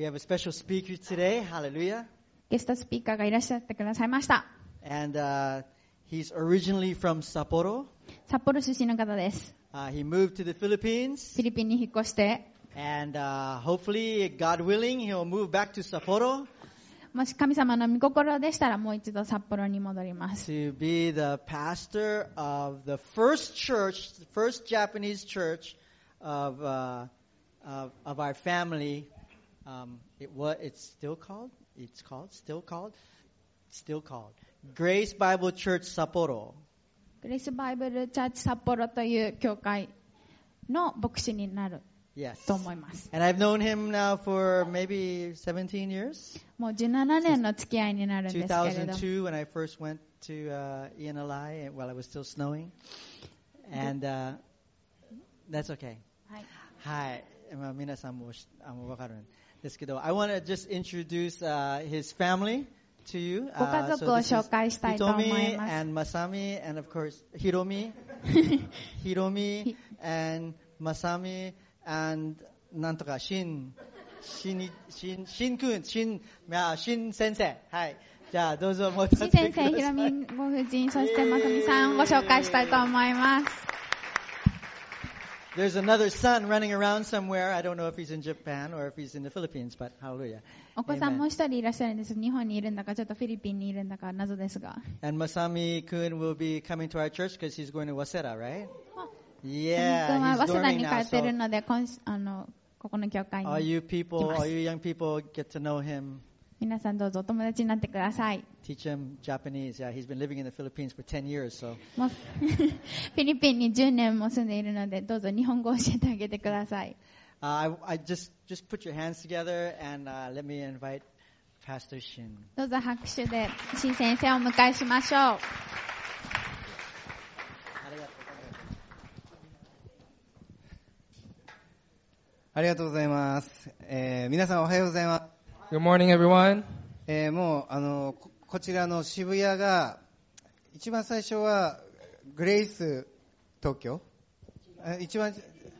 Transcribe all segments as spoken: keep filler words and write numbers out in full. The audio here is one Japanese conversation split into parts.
We have a special speaker today. Hallelujah. ゲストスピーカーがいらっしゃってくださいました。 And uh, he's originally from Sapporo. 札幌出身の方です。 Uh, he moved to the Philippines. フィリピンに引っ越して、 And uh, hopefully, God willing, he'll move back to Sapporo. もし神様の御心でしたらもう一度札幌に戻ります。 To be the pastor of the first church, the first Japanese church of uh, of, of our family. Um, it what it's still called. It's called still called still called Grace Bible Church Sapporo. グレイスバイブルチャーチ札幌という教会の牧師になる Yes. と思います。 And I've known him now for maybe seventeen years. もうじゅうななねんの付き合いになるんですけれども。 two thousand two when I first went to uh, E N L I while I was still snowing. And uh, that's okay. はい。 はい。まあ皆さんもあのわかるんですけど、I want to just introduce uh, his family to you. ご家族を紹介したいと思います。 Hitomi and Masami and of course Hiromi, Hiromi and Masami and なんとかShin, Shin, Shin, Shin 君、Shin, まあ Shin 先生。はい。じゃあどうぞもうシン先生、ひろみご夫人、そしてまさみさんをご紹介したいと思います。 There's another son running around somewhere. I don't know if he's in Japan or if he's in the Philippines, but hallelujah. お子さんも一人いらっしゃるんです。日本にいるんだか、ちょっとフィリピンにいるんだか謎ですが。 And Masami-kun will be coming to our church because he's going to Waseda, right? あ、 Yeah, 君は he's 早稲田 dorming に帰 now. ってる So ので、今あのここの教会 all に you people, 来ます。 all you young people, get to know him. 皆さんどうぞお友達になってください。 Teach him Japanese. Yeah, he's been living in the Philippines for ten years. So もうフィリピンにじゅうねんも住んでいるので、どうぞ日本語を教えてあげてください。 uh, I, I just just put your hands together and uh, let me invite Pastor Shin. どうぞ拍手で新先生をお迎えしましょう。 ありがとうございます。えー、皆さんおはようございます。 Good morning, everyone. えー、もうあの こ, こちらの渋谷が一番最初はグレイス東京。え一番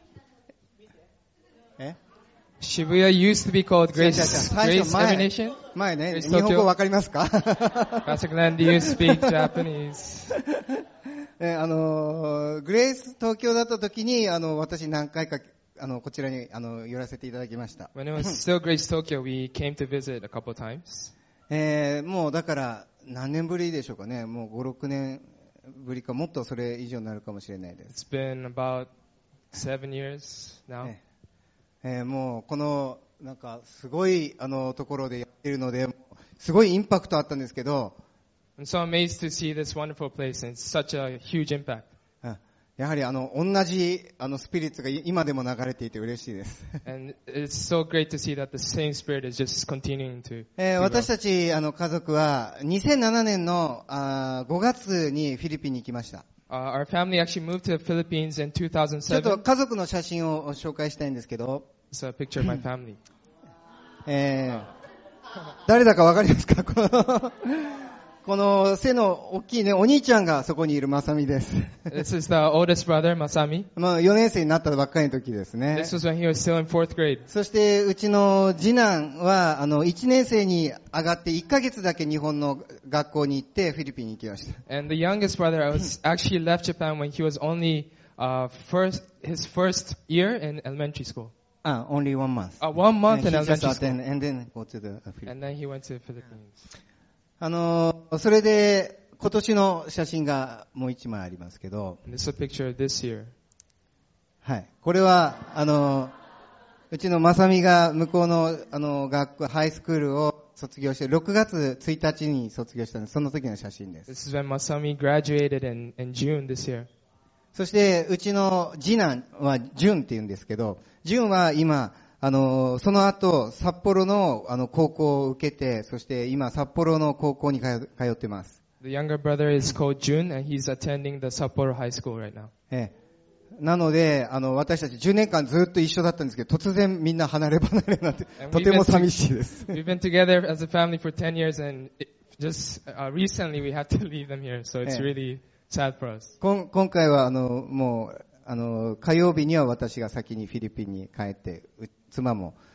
え Shibuya used to be called Grace, 最 Grace 初前 Emanation. 前ね Grace 日本語 Tokyo. わかりますか？ Pastor Glenn, do you speak Japanese? えー、あのグレイス東京だった時にあの私何回かあのこちらにあの寄らせていただきました。 When it was still Grace Tokyo, we came to visit a couple times. えー、もうだから何年ぶりでしょうかね。もうご、ろくねんぶりかもっとそれ以上になるかもしれないです。 It's been about seven years now. えーえー、もうこのなんかすごいあのところでやっているのですごいインパクトあったんですけど、 I'm so amazed to see this wonderful place and it's such a huge impact. やはりあの同じあのスピリッツが今でも流れていて嬉しいです。 And it's so great to see that the same spirit is just continuing to. えー、私たちあの家族はにせんななねんのあごがつにフィリピンに行きました。 Uh, our family actually moved to the Philippines in two thousand ちょっと seven. 家族の写真を紹介したいんですけど、 It's a picture of my family. えー、誰だかわかりますか？このこの背の大きいね、お兄ちゃんがそこにいるまさみです。 This is the oldest brother, Masami. まあよねん生になったばっかりの時ですね。 This was when he was still in fourth grade. そしてうちの次男はあのいちねん生に上がっていっかげつだけ日本の学校に行ってフィリピンに行きました。 And the youngest brother was actually left Japan when he was only uh, first his first year in elementary school. Ah, only one month. Uh, one month in And he just elementary attend school. and then go to the Philippines. And then he went to the Philippines. あのそれで今年の写真がもう一枚ありますけど、 And this is a picture of this year. はい。これはあのうちのまさみが向こうのあの学校ハイスクールを卒業してろくがつついたちに卒業したので、その時の写真です。 This is when Masami graduated in, in June this year. そしてうちの次男はジュンって言うんですけど、ジュンは今あのその後札幌のあの高校を受けて、そして今札幌の高校に通ってます。 The younger brother is called Jun, and he's attending the Sapporo High School right now. ええ、なのであの私たちじゅうねんかんずっと一緒だったんですけど、突然みんな離れ離れになってとても寂しいです。 We've been together as a family for ten years, and it, just uh, recently we had to leave them here, so it's really sad for us. 今今回はあのもうあの火曜日には私が先にフィリピンに帰って、妻も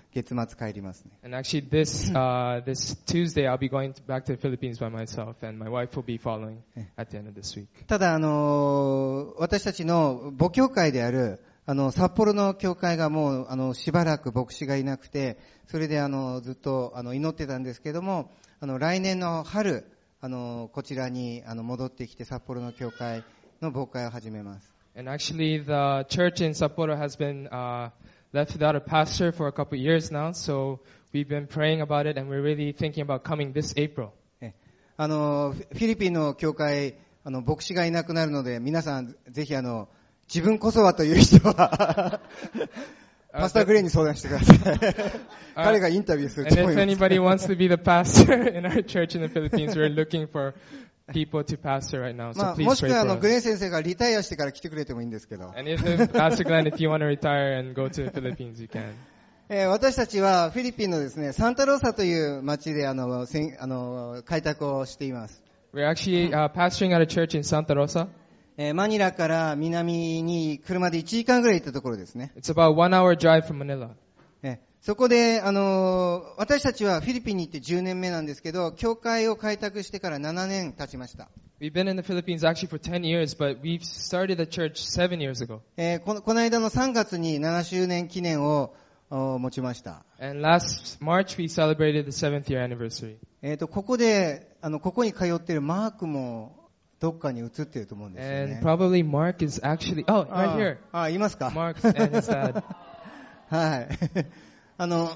月末帰りますね。 And actually, this uh, this Tuesday, I'll be going to, back to the Philippines by myself, and my wife will be following at the end of this week. ただ、あのー、私たちの母教会である、あの、札幌の教会がもう、あの、しばらく牧師がいなくて、それであの、ずっと、あの、祈ってたんですけども、あの、来年の春、あの、こちらに、あの、戻ってきて、札幌の教会の牧会を始めます。 And actually, the church in Sapporo has been uh, left without a pastor for a couple of years now, so we've been praying about it, and we're really thinking about coming this April. え、あの、フィリピンの教会、あの、牧師がいなくなるので、皆さん、ぜひあの、自分こそはという人は、パスターグレーに相談してください。彼がインタビューすると思います。 And if anybody wants to be the pastor in our church in the Philippines, we're looking for people to pastor right now. So まあ、 please もし pray くはあ for の、グ us. レーン先生がリタイアしてから来てくれてもいいんですけど。 And if Pastor Glenn, if you want to retire and go to the Philippines, you can. えー私たちはフィリピンのですね、サンタローサという町であの、せんあの開拓をしています。 We're actually uh, pastoring at a church in Santa Rosa. えーマニラから南に車でいちじかんぐらい行ったところですね。 It's about one hour drive from Manila. えーそこで、あのー私たちはフィリピンに行ってじゅうねんめなんですけど、教会を開拓してからななねん経ちました。 We've been in the Philippines actually for ten years, but we've started the church seven years ago. えーこの、この間のさんがつにななしゅうねん記念をお持ちました。 And last March, we celebrated the seventh year anniversary. えっと、ここで、あの、ここに通っているマークもどっかに映っていると思うんですよ And ね。 probably Mark is actually, oh, right here. ああ、いますか。 Mark and his dad. はい。あの、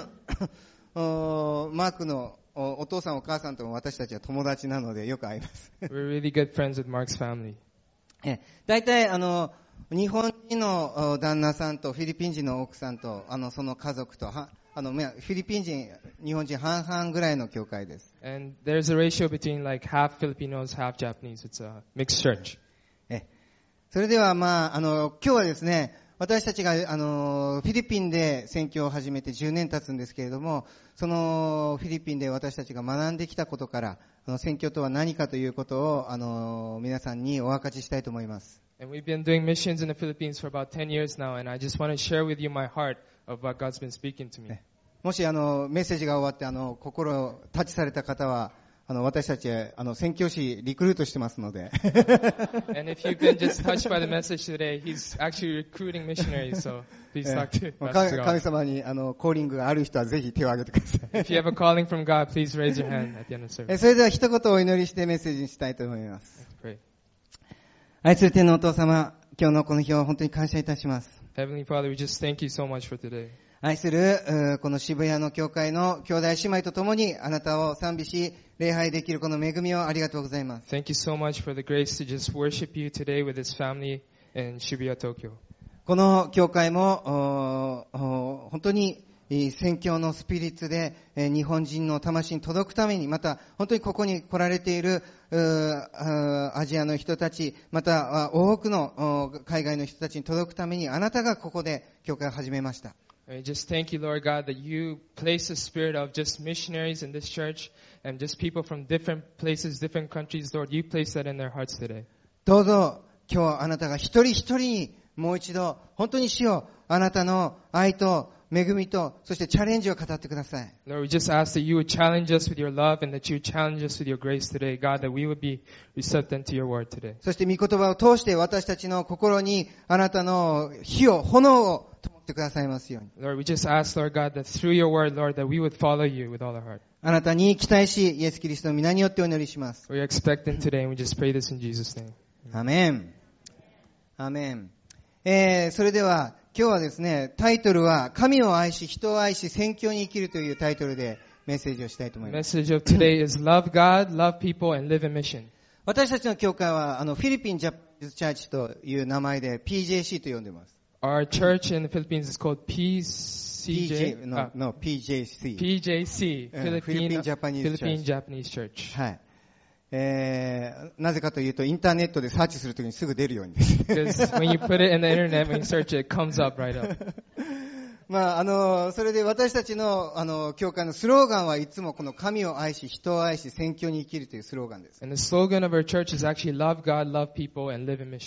おマークのおお父さんお母さんとも私たちは友達なのでよく会います。 We're really good friends with Mark's family. え、大体あの、日本人のお旦那さんとフィリピン人の奥さんと、あの、その家族と、は、あの、まあフィリピン人、日本人半々ぐらいの教会です。 And there's a ratio between like half Filipinos, half Japanese. It's a mixed church. え、それではまあ、あの、今日はですね、私たちが、あの、フィリピンで宣教を始めてじゅうねん経つんですけれども、そのフィリピンで私たちが学んできたことから、あの、宣教とは何かということを、あの、皆さんにお分かちしたいと思います。 And we've been doing missions in the Philippines for about ten years now, and I just want to share with you my heart of what God's been speaking to me. もし、あの、メッセージが終わって、あの、心をタッチされた方は、あの、私たち、あの、宣教師リクルートしてますので。 And if you've been just touched by the message today, he's actually recruiting missionaries, so please talk to まあ Pastor 神 God. 様に、あの、コーリングがある人はぜひ手を挙げてください。 If you have a calling from God, please raise your hand at the end of the え service. それでは一言お祈りしてメッセージにしたいと思います。 Pray. 愛する天のお父様、今日のこの日を本当に感謝いたします。 Heavenly Father, we just thank you so much for today. 愛する、うーこの渋谷の教会の兄弟姉妹と共にあなたを賛美し、礼拝できるこの恵みをありがとうございます。 Thank you so much for the grace to just worship you today with this family in Shibuya, Tokyo. この教会も、おお本当にえー宣教のスピリッツで、えー日本人の魂に届くために、また本当にここに来られているうーあーアジアの人たち、またあ多くのお海外の人たちに届くために、あなたがここで教会を始めました。 And we just thank you, Lord God, that you place the spirit of just missionaries in this church and just people from different places, different countries. Lord, you place that in their hearts today. どうぞ今日あなたが一人一人にもう一度本当に主よ、あなたの愛と恵みと、そしてチャレンジを語ってください。 Lord, we just ask that you would challenge us with your love and that you would challenge us with your grace today. God, that we would be receptive to your word today. そして御言葉を通して私たちの心にあなたの火を、炎を灯ってくださいますように。 Lord, we just ask, Lord God, that through your word, Lord, that we would follow you with all our heart. あなたに期待し、イエス・キリストの皆によってお祈りします。 We are expecting today and we just pray this in Jesus' name. アメン。アメン。えー、それでは今日はですね、タイトルは神を愛し、人を愛し、宣教に生きるというタイトルでメッセージをしたいと思い The ます。 message of today is love God, love people, and live in mission. 私たちの教会はあのフィリピンジャパニーズチャーチという名前で ピージェーシー と呼んでいます。 Our church in the Philippines is called P C J, P J の、の ピージェーシー。 P J C, うん Philippine Japanese Philippine Church. Japanese Church. はい。えー、なぜかというとインターネットでサーチするときにすぐ出るようにです。 Because when you put it in the internet, when you search it, it comes up right up. まあ、あの、それで私たちの、あの、教会のスローガンはいつもこの神を愛し、人を愛し、宣教に生きるというスローガンです。 And the slogan of our church is actually love God, love people, and live in mission.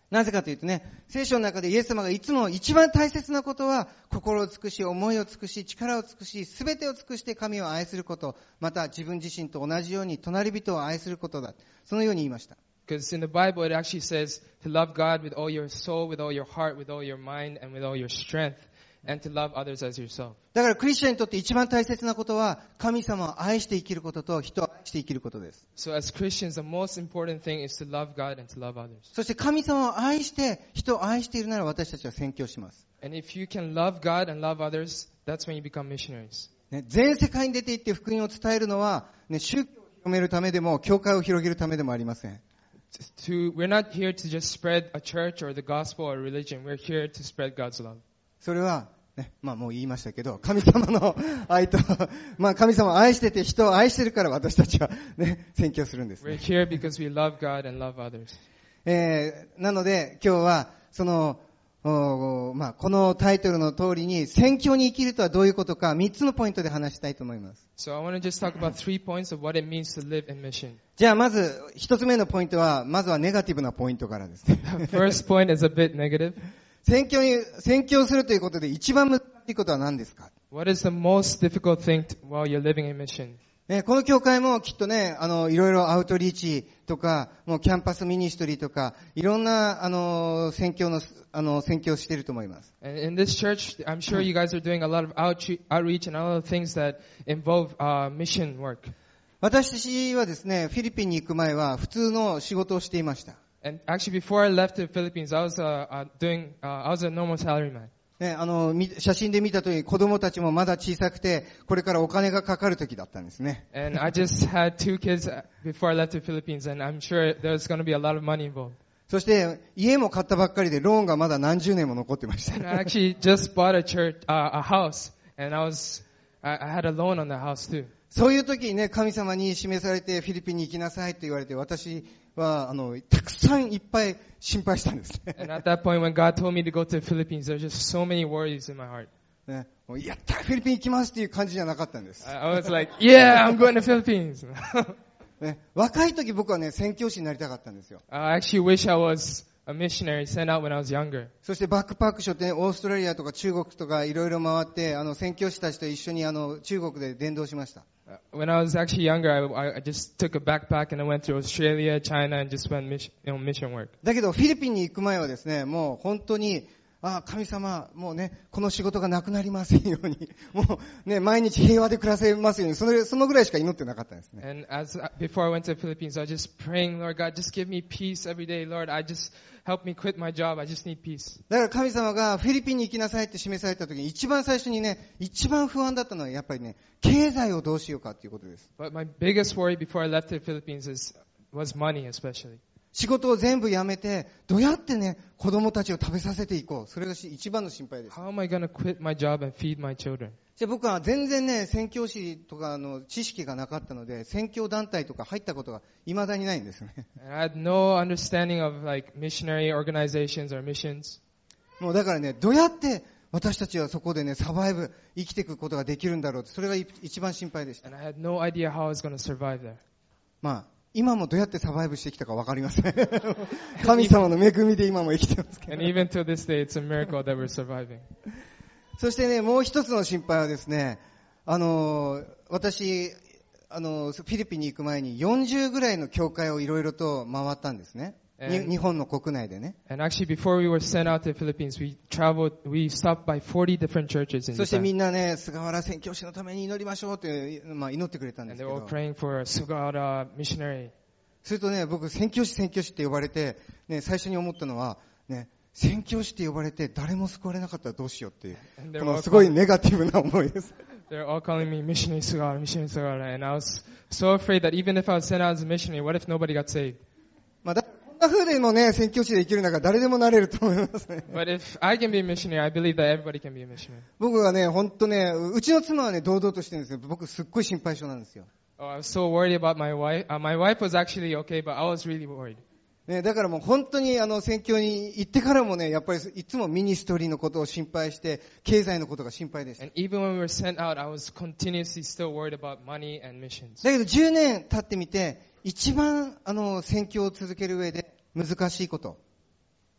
なぜかというとね、聖書の中でイエス様がいつも一番大切なことは、心を尽くし、思いを尽くし、力を尽くし、すべてを尽くして神を愛すること、また自分自身と同じように隣人を愛することだ。そのように言いました。 Because in the Bible it actually says to love God with all your soul, with all your heart, with all your mind, and with all your strength, and to love others as yourself. だからクリスチャンにとって一番大切なことは、神様を愛して生きることと人を愛して生きることです。 So as Christians, the most important thing is to love God and to love others. そして神様を愛して人を愛しているなら私たちは宣教します。 And if you can love God and love others, that's when you become missionaries. ね、全世界に出て行って福音を伝えるのは、ね、宗教を広めるためでも、教会を広げるためでもありません。 To, we're not here to just spread a church or the gospel or religion. We're here to spread God's love. それは、ね、まあもう言いましたけど、神様の愛と、まあ神様を愛してて人を愛してるから私たちはね、宣教するんです、ね。 We're here because we love God and love others. えー、なので今日は、その、まあ、このタイトルの通りに、宣教に生きるとはどういうことか、三つのポイントで話したいと思います。 So I want to just talk about three points of what it means to live in mission. じゃあまず、一つ目のポイントは、まずはネガティブなポイントからですね。 First point is a bit negative. 宣教に、宣教するということで一番難しいことは何ですか？ What is the most difficult thing to, while you're living in mission? ね、この教会もきっとね、あの、いろいろアウトリーチとか、もうキャンパスミニストリーとか、いろんな、あの、宣教の、あの、宣教をしていると思います。 And in this church, I'm sure you guys are doing a lot of outreach, outreach and all of the things that involve uh, mission work. 私はですね、フィリピンに行く前は普通の仕事をしていました。 And actually, before I left the Philippines, I was uh, uh, doing, uh, I was a normal salaryman. ね、あの、写真で見たとおり子供たちもまだ小さくて、これからお金がかかる時だったんですね。 And I just had two kids before I left the Philippines, and I'm sure there's going to be a lot of money involved. そして、家も買ったばっかりで、ローンがまだ何十年も残ってました。 And I actually just bought a church, uh, a house, and I was, I, I had a loan on the house too. そういう時にね、神様に示されてフィリピンに行きなさいと言われて、私は、あの、たくさんいっぱい心配したんですね。 And at that point when God told me to go to the Philippines, there were just so many worries in my heart. ね、もうやったフィリピン行きますっていう感じじゃなかったんです。 I, I was like, yeah, I'm going to Philippines. ね、若い時僕はね、宣教師になりたかったんですよ。 I actually wish I was a missionary sent out when I was younger. そしてバックパックショーってね、オーストラリアとか中国とかいろいろ回って、あの、宣教師たちと一緒にあの、中国で伝道しました。 When I was actually younger, I, I just took a backpack and I went to Australia, China, and just went mission, you know, mission work. だけどフィリピンに行く前はですね、もう本当に、ああ、神様、もうね、この仕事がなくなりませんように、もうね、毎日平和で暮らせますように、その、そのぐらいしか祈ってなかったんですね。 And as, before I went to the Philippines, I was just praying, Lord God, just give me peace every day. Lord, I just, help me quit my job. I just need peace. だから神様がフィリピンに行きなさいって示された時に、一番最初にね、一番不安だったのはやっぱりね、経済をどうしようかっていうことです。 But my biggest worry before I left the Philippines is, was money especially. 仕事を全部やめて、どうやってね、子供たちを食べさせていこう。それが一番の心配です。 How am I going to quit my job and feed my children? じゃあ僕は全然ね、宣教師とかの知識がなかったので、宣教団体とか入ったことが未だにないんですね。 I had no understanding of like missionary organizations or missions. もうだからね、どうやって私たちはそこでね、サバイブ、生きていくことができるんだろうって、それが一番心配でした。 And I had no idea how I was going to survive there. まあ、今もどうやってサバイブしてきたかわかりません。神様の恵みで今も生きてますけど。 And even to this day, it's a miracle that we're surviving. そしてね、もう一つの心配はですね、あの、私、あの、フィリピンに行く前によんじゅうぐらいの教会をいろいろと回ったんですね。日本の国内でね。 And actually, before we were sent out to the Philippines, we traveled, we stopped by forty different churches in Japan. そしてみんなね、菅原宣教師のために祈りましょうって、まあ、祈ってくれたんですけど。 And they were all praying for a Sugawara missionary. するとね、僕、宣教師宣教師って呼ばれて、ね、最初に思ったのは、ね、宣教師って呼ばれて誰も救われなかったらどうしようっていう、このすごいネガティブな思いです。 They're all calling me missionary Sugawara, missionary Sugawara, and I was so afraid that even if I was sent out as a missionary, what if nobody got saved? まあ、だこんな風でもね、宣教師で生きる中、誰でもなれると思いますね。 But if I can be a missionary, I believe that everybody can be a missionary. 僕はね、本当ね、うちの妻はね、堂々としてるんですよ。僕すっごい心配性なんですよ。 Oh, I was so worried about my wife. Uh, my wife was actually okay, but I was really worried. ね、だからもう本当にあの宣教に行ってからもね、やっぱりいつもミニストリーのことを心配して、経済のことが心配でした。 And even when we were sent out, I was continuously still worried about money and missions. だけどじゅうねん経ってみて、一番あの宣教を続ける上で難しいこと。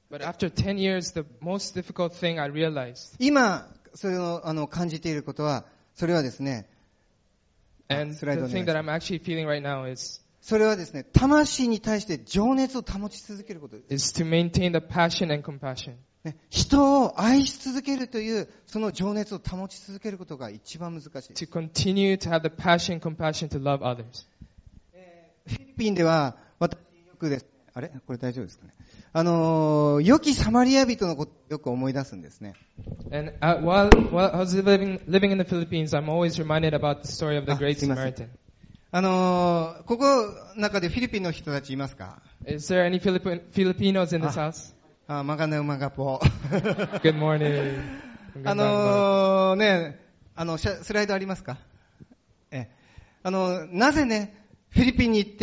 But after ten years, the most difficult thing I realized, 今、それをあの感じていることは、それはですね、 and スライドお the 願い thing し that ま I'm す。 actually feeling right now is それはですね、魂に対して情熱を保ち続けることです。 is to maintain the passion and compassion. ね、人を愛し続けるという、その情熱を保ち続けることが一番難しいです。 To continue to have the passion and compassion to love others. フィリピンでは、私よくです、あれこれ大丈夫ですかね。あのー、良きサマリア人のことをよく思い出すんですね。 And uh, while, while I was living, living in the Philippines, I'm always reminded about the story of the Ah, Great すいません。 Samaritan. あのー、ここ中でフィリピンの人たちいますか？ Is there any Filip- Filipinos in this Ah. house? あ、マガネウマガポ。 Good morning. あのー、ね、あの、シャスライドありますか？え、あの、なぜね、フィリピンに行って、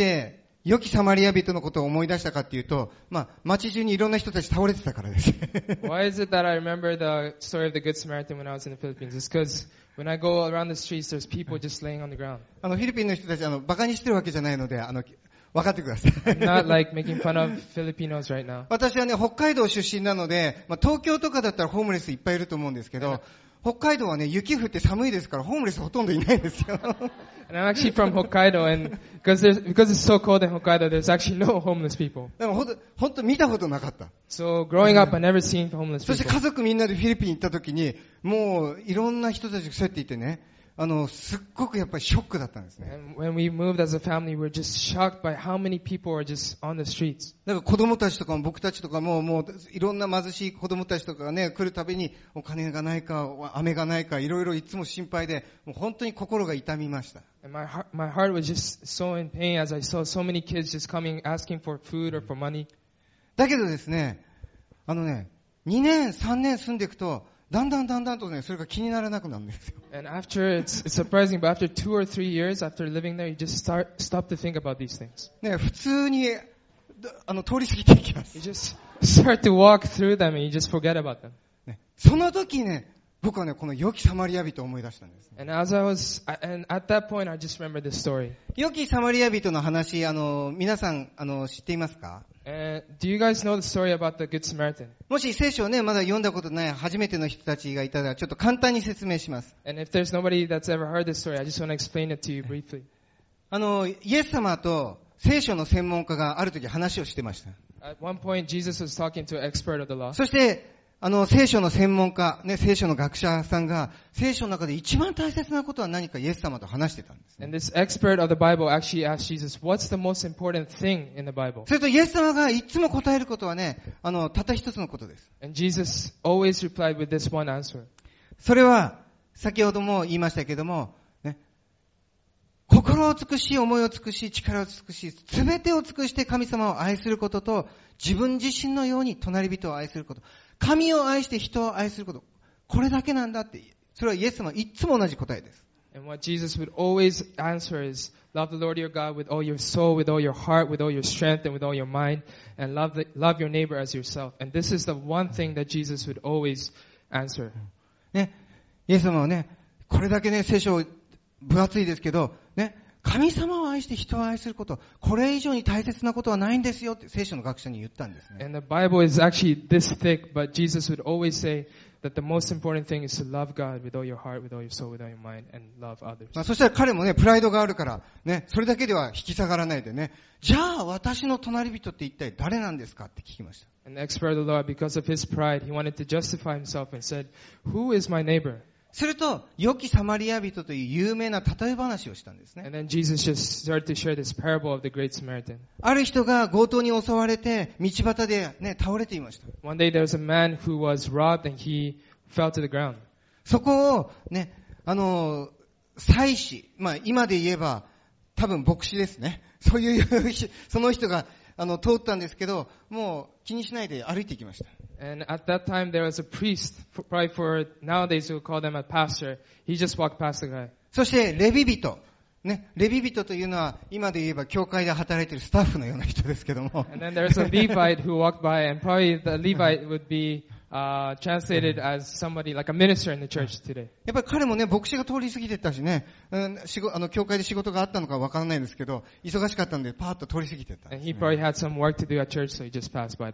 良きサマリア人のことを思い出したかっていうと、まあ、街中にいろんな人たち倒れてたからです。 Why is it that I remember the story of the Good Samaritan when I was in the Philippines? It's because when I go around the streets, there's people just laying on the ground. あの、フィリピンの人たち、あの、馬鹿にしてるわけじゃないので、あの、分かってください。 I'm not like making fun of Filipinos right now. 私はね、北海道出身なので、まあ、東京とかだったらホームレスいっぱいいると思うんですけど、北海道はね、雪降って寒いですから、ホームレスほとんどいないんですよ。 And I'm actually from Hokkaido, and because there's, because it's so cold in Hokkaido, there's actually no homeless people. でもほんと、ほんと見たことなかった。 So growing up, I never seen homeless そして people. 家族みんなでフィリピン行った時に、もういろんな人たちがそうやっていてね、あの、すっごくやっぱりショックだったんですね。 And when we moved as a family, we were just shocked by how many people are just on the streets. だから子供たちとかも僕たちとかも、もういろんな貧しい子供たちとかがね、来るたびにお金がないか、飴がないか、いろいろいつも心配で、もう本当に心が痛みました。 And my heart, my heart was just so in pain as I saw so many kids just coming, asking for food or for money. だけどですね、あのね、にねん、さんねん住んでいくと、だんだんだんだんとね、それが気にならなくなるんですよ。 And after, it's, it's surprising, but after two or three years after living there, you just start, stop to think about these things. ね、普通に、あの、通り過ぎていきます You。just start to walk through them and you just forget about them. ね、その時ね、僕はね、この良きサマリア人を思い出したんです。 And as I was, and at that point, I just remember this story. 良きサマリア人の話、あの、皆さん、あの、知っていますか？ And do you guys know the story about the Good Samaritan? もし聖書をね、まだ読んだことない初めての人たちがいたら、ちょっと簡単に説明します。 And if there's nobody that's ever heard this story, I just want to explain it to you briefly. あの、イエス様と聖書の専門家がある時話をしてました。 At one point, Jesus was talking to an expert of the law. そして、あの、聖書の専門家、ね、聖書の学者さんが、聖書の中で一番大切なことは何かイエス様と話してたんです、ね。 And this expert of the Bible actually asked Jesus, what's the most important thing in the Bible? それとイエス様がいつも答えることはね、あの、たった一つのことです。 And Jesus always replied with this one answer. それは、先ほども言いましたけども、ね、心を尽くし、思いを尽くし、力を尽くし、すべてを尽くして神様を愛することと、自分自身のように隣人を愛すること。神を愛して人を愛すること。これだけなんだって。それはイエス様いつも同じ答えです。 And what Jesus would always answer is, love the Lord your God with all your soul, with all your heart, with all your strength, and with all your mind, and love, the, love your neighbor as yourself. And this is the one thing that Jesus would always answer. ね、イエス様はね、これだけね、聖書分厚いですけど、ね、神様を愛して人を愛すること、これ以上に大切なことはないんですよって聖書の学者に言ったんですね。 And the Bible is actually this thick, but Jesus would always say that the most important thing is to love God with all your heart, with all your soul, with all your mind, and love others. まあ、そしたら彼もね、プライドがあるから、ね、それだけでは引き下がらないでね、じゃあ私の隣人って一体誰なんですかって聞きました。 And the expert of the Lord, because of his pride, he wanted to justify himself and said, who is my neighbor? すると、良きサマリア人という有名な例え話をしたんですね。 And then Jesus just started to share this parable of the Great Samaritan. ある人が強盗に襲われて、道端でね、倒れていました。 One day there was a man who was robbed and he fell to the ground. そこをね、あの、祭司、まあ今で言えば、多分牧師ですね。そういう、その人が、あの、通ったんですけど、もう気にしないで歩いていきました。 And at that time there was a priest, probably for nowadays we'll call them a pastor. He just walked past the guy. そして、レビ人。ね、レビ人というのは、今で言えば、教会で働いているスタッフのような人ですけども。 And then there's a Levite who walked by, and probably the Levite would be uh, translated as somebody like a minister in the church today. やっぱり彼もね、牧師が通り過ぎてったしね、うん、仕事、あの、教会で仕事があったのかわからないんですけど、忙しかったんで、パーッと通り過ぎてったんで And す、ね。 he probably had some work to do at church, so he just passed by the guy.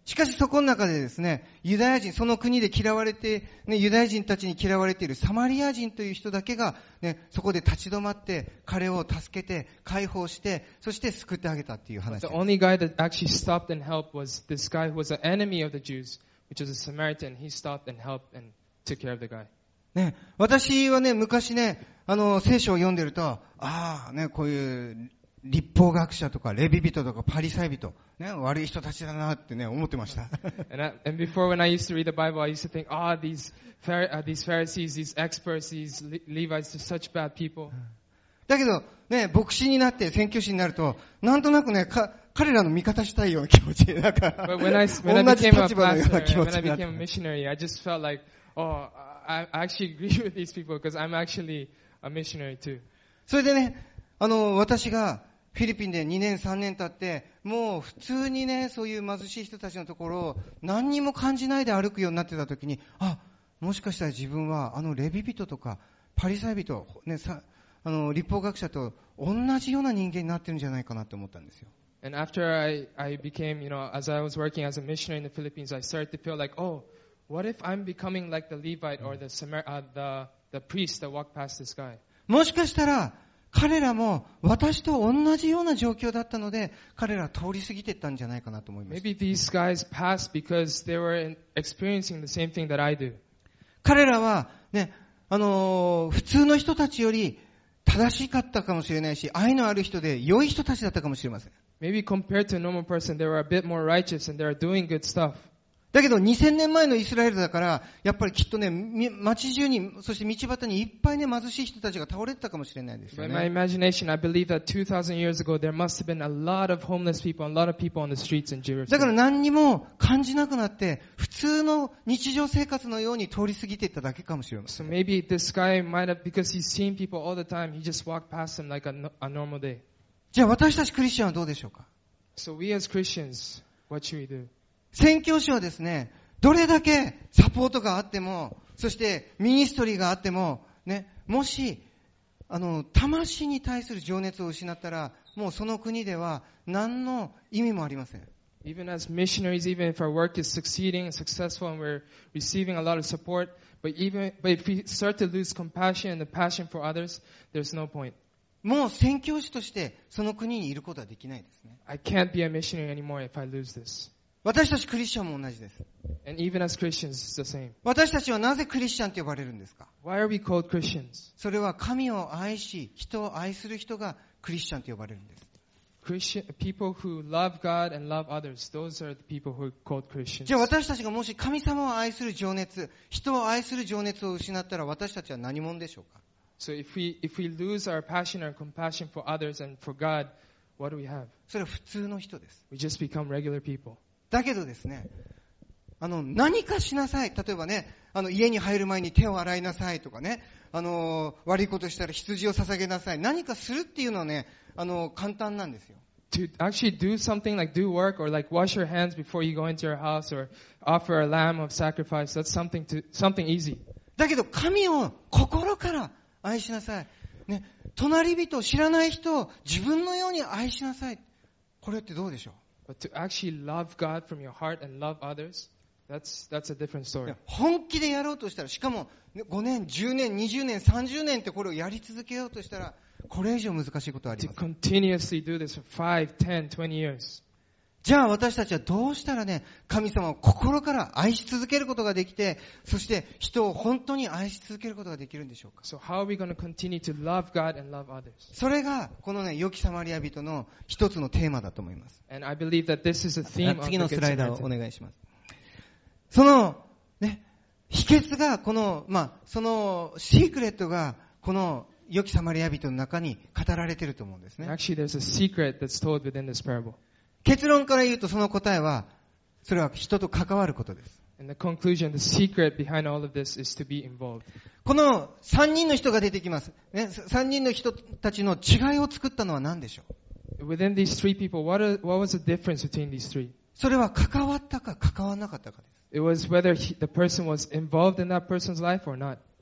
しかしそこの中でですね、ユダヤ人、その国で嫌われて、ね、ユダヤ人たちに嫌われているサマリア人という人だけが、ね、そこで立ち止まって、彼を助けて、解放して、そして救ってあげたっていう話で The す。 only guy that actually stopped and helped was this guy who was an enemy of the Jews, which was a Samaritan. He stopped and helped and took care of the guy. ね、私はね、昔ね、あの、聖書を読んでると、ああ、ね、こういう立法学者とか、レビ人とか、パリサイ人、ね、悪い人たちだなってね、思ってました。 And, I, and before, when I used to read the Bible, I used to think, ah, oh, these, Phar- uh, these Pharisees, these experts, these Le- Levites, they're such bad people. だけど、ね、牧師になって、宣教師になると、なんとなくね、か彼らの味方したいような気持ちで、なんか、 But when I, when I 同じ became a 立場のような pastor, 気持 and ち when I になっ became a て。 missionary, I just felt like, oh, I, I actually agree with these people because I'm actually a missionary too. それでね、あの、私がフィリピンでにねんさんねん経って、もう普通にね、そういう貧しい人たちのところを何にも感じないで歩くようになってた時に、あ、もしかしたら自分はあのレビ人とかパリサイ人、ね、さあの立法学者と同じような人間になってるんじゃないかなと思ったんですよ。 And after I, I became, you know, as I was working as a missionary in the Philippines, I started to feel like, oh, what if I'm becoming like the Levite or the Samar- uh, the, the priest that walked past this guy? もしかしたら彼らも私と同じような状況だったので、彼らは通り過ぎていったんじゃないかなと思います。 Maybe these guys passed because they were in, experiencing the same thing that I do. 彼らはね、あのー普通の人たちより正しかったかもしれないし、愛のある人で良い人たちだったかもしれません。 Maybe compared to a normal person, they were a bit more righteous and they were doing good stuff. だけどにせんねんまえのイスラエルだから、やっぱりきっとね、み街中に、そして道端にいっぱいね、貧しい人たちが倒れてたかもしれないですよ By my ね。 imagination, I believe that two thousand years ago, there must have been a lot of homeless people, a lot of people on the streets in だから Jerusalem. 何にも感じなくなって、普通の日常生活のように通り過ぎていっただけかもしれません。 So maybe this guy might have, because he's seen people all the time, he just walked past them like a, no- a normal day. じゃあ私たちクリスチャンはどうでしょうか。 So we as Christians, what should we do? 宣教師はですね、どれだけサポートがあっても、そしてミニストリーがあっても、ね、もし、あの、魂に対する情熱を失ったら、もうその国では何の意味もありません。 Even as missionaries, even if our work is succeeding and successful and we're receiving a lot of support, but even, but if we start to lose compassion and the passion for others, there's no point. もう宣教師としてその国にいることはできないですね。 I can't be a missionary anymore if I lose this. 私たちクリスチャンも同じです。 And even as Christians, it's the same. 私たちはなぜクリスチャンと呼ばれるんですか。 Why are we called Christians? それは神を愛し、人を愛する人がクリスチャンと呼ばれるんです。 Christian, people who love God and love others, those are the people who are called Christians. じゃあ私たちがもし神様を愛する情熱、人を愛する情熱を失ったら私たちは何者でしょうか。 So if we, if we lose our passion or compassion for others and for God, what do we have? それは普通の人です。 We just become regular people. だけどですね、あの、何かしなさい。例えばね、あの、家に入る前に手を洗いなさいとかね、あの、悪いことしたら羊を捧げなさい。何かするっていうのはね、あの、簡単なんですよ。 To actually do something like do work or like wash your hands before you go into your house or offer a lamb of sacrifice, that's something to, something easy. だけど神を心から愛しなさい。ね、隣人、知らない人を自分のように愛しなさい。これってどうでしょう。 But to actually love God from your heart and love others, that's, that's a different story. 本気でやろうとしたら、しかもごねん、じゅうねん、にじゅうねん、さんじゅうねんってこれをやり続けようとしたら、これ以上難しいことはあり To ません。 continuously do this for five, ten, twenty years. じゃあ私たちはどうしたらね、神様を心から愛し続けることができて、そして人を本当に愛し続けることができるんでしょうか。 So how are we going to continue to love God and love others? それがこのね、良きサマリア人の一つのテーマだと思います。 And I believe that this is a theme of the 次のス Good ライダーをお Samaritan. 願いします。そのね、秘訣がこの、まあ、そのシークレットがこの良きサマリア人の中に語られていると思うんですね。 Actually, there's a secret that's told within this parable. 結論から言うとその答えは、それは人と関わることです。 In the conclusion, the secret behind all of this is to be involved. この三人の人が出てきます。ね、三人の人たちの違いを作ったのは何でしょう。 Within these three people, what, are, what was the difference between these three? それは関わったか関わらなかったかです。 It was whether he, the person was involved in that person's life or not.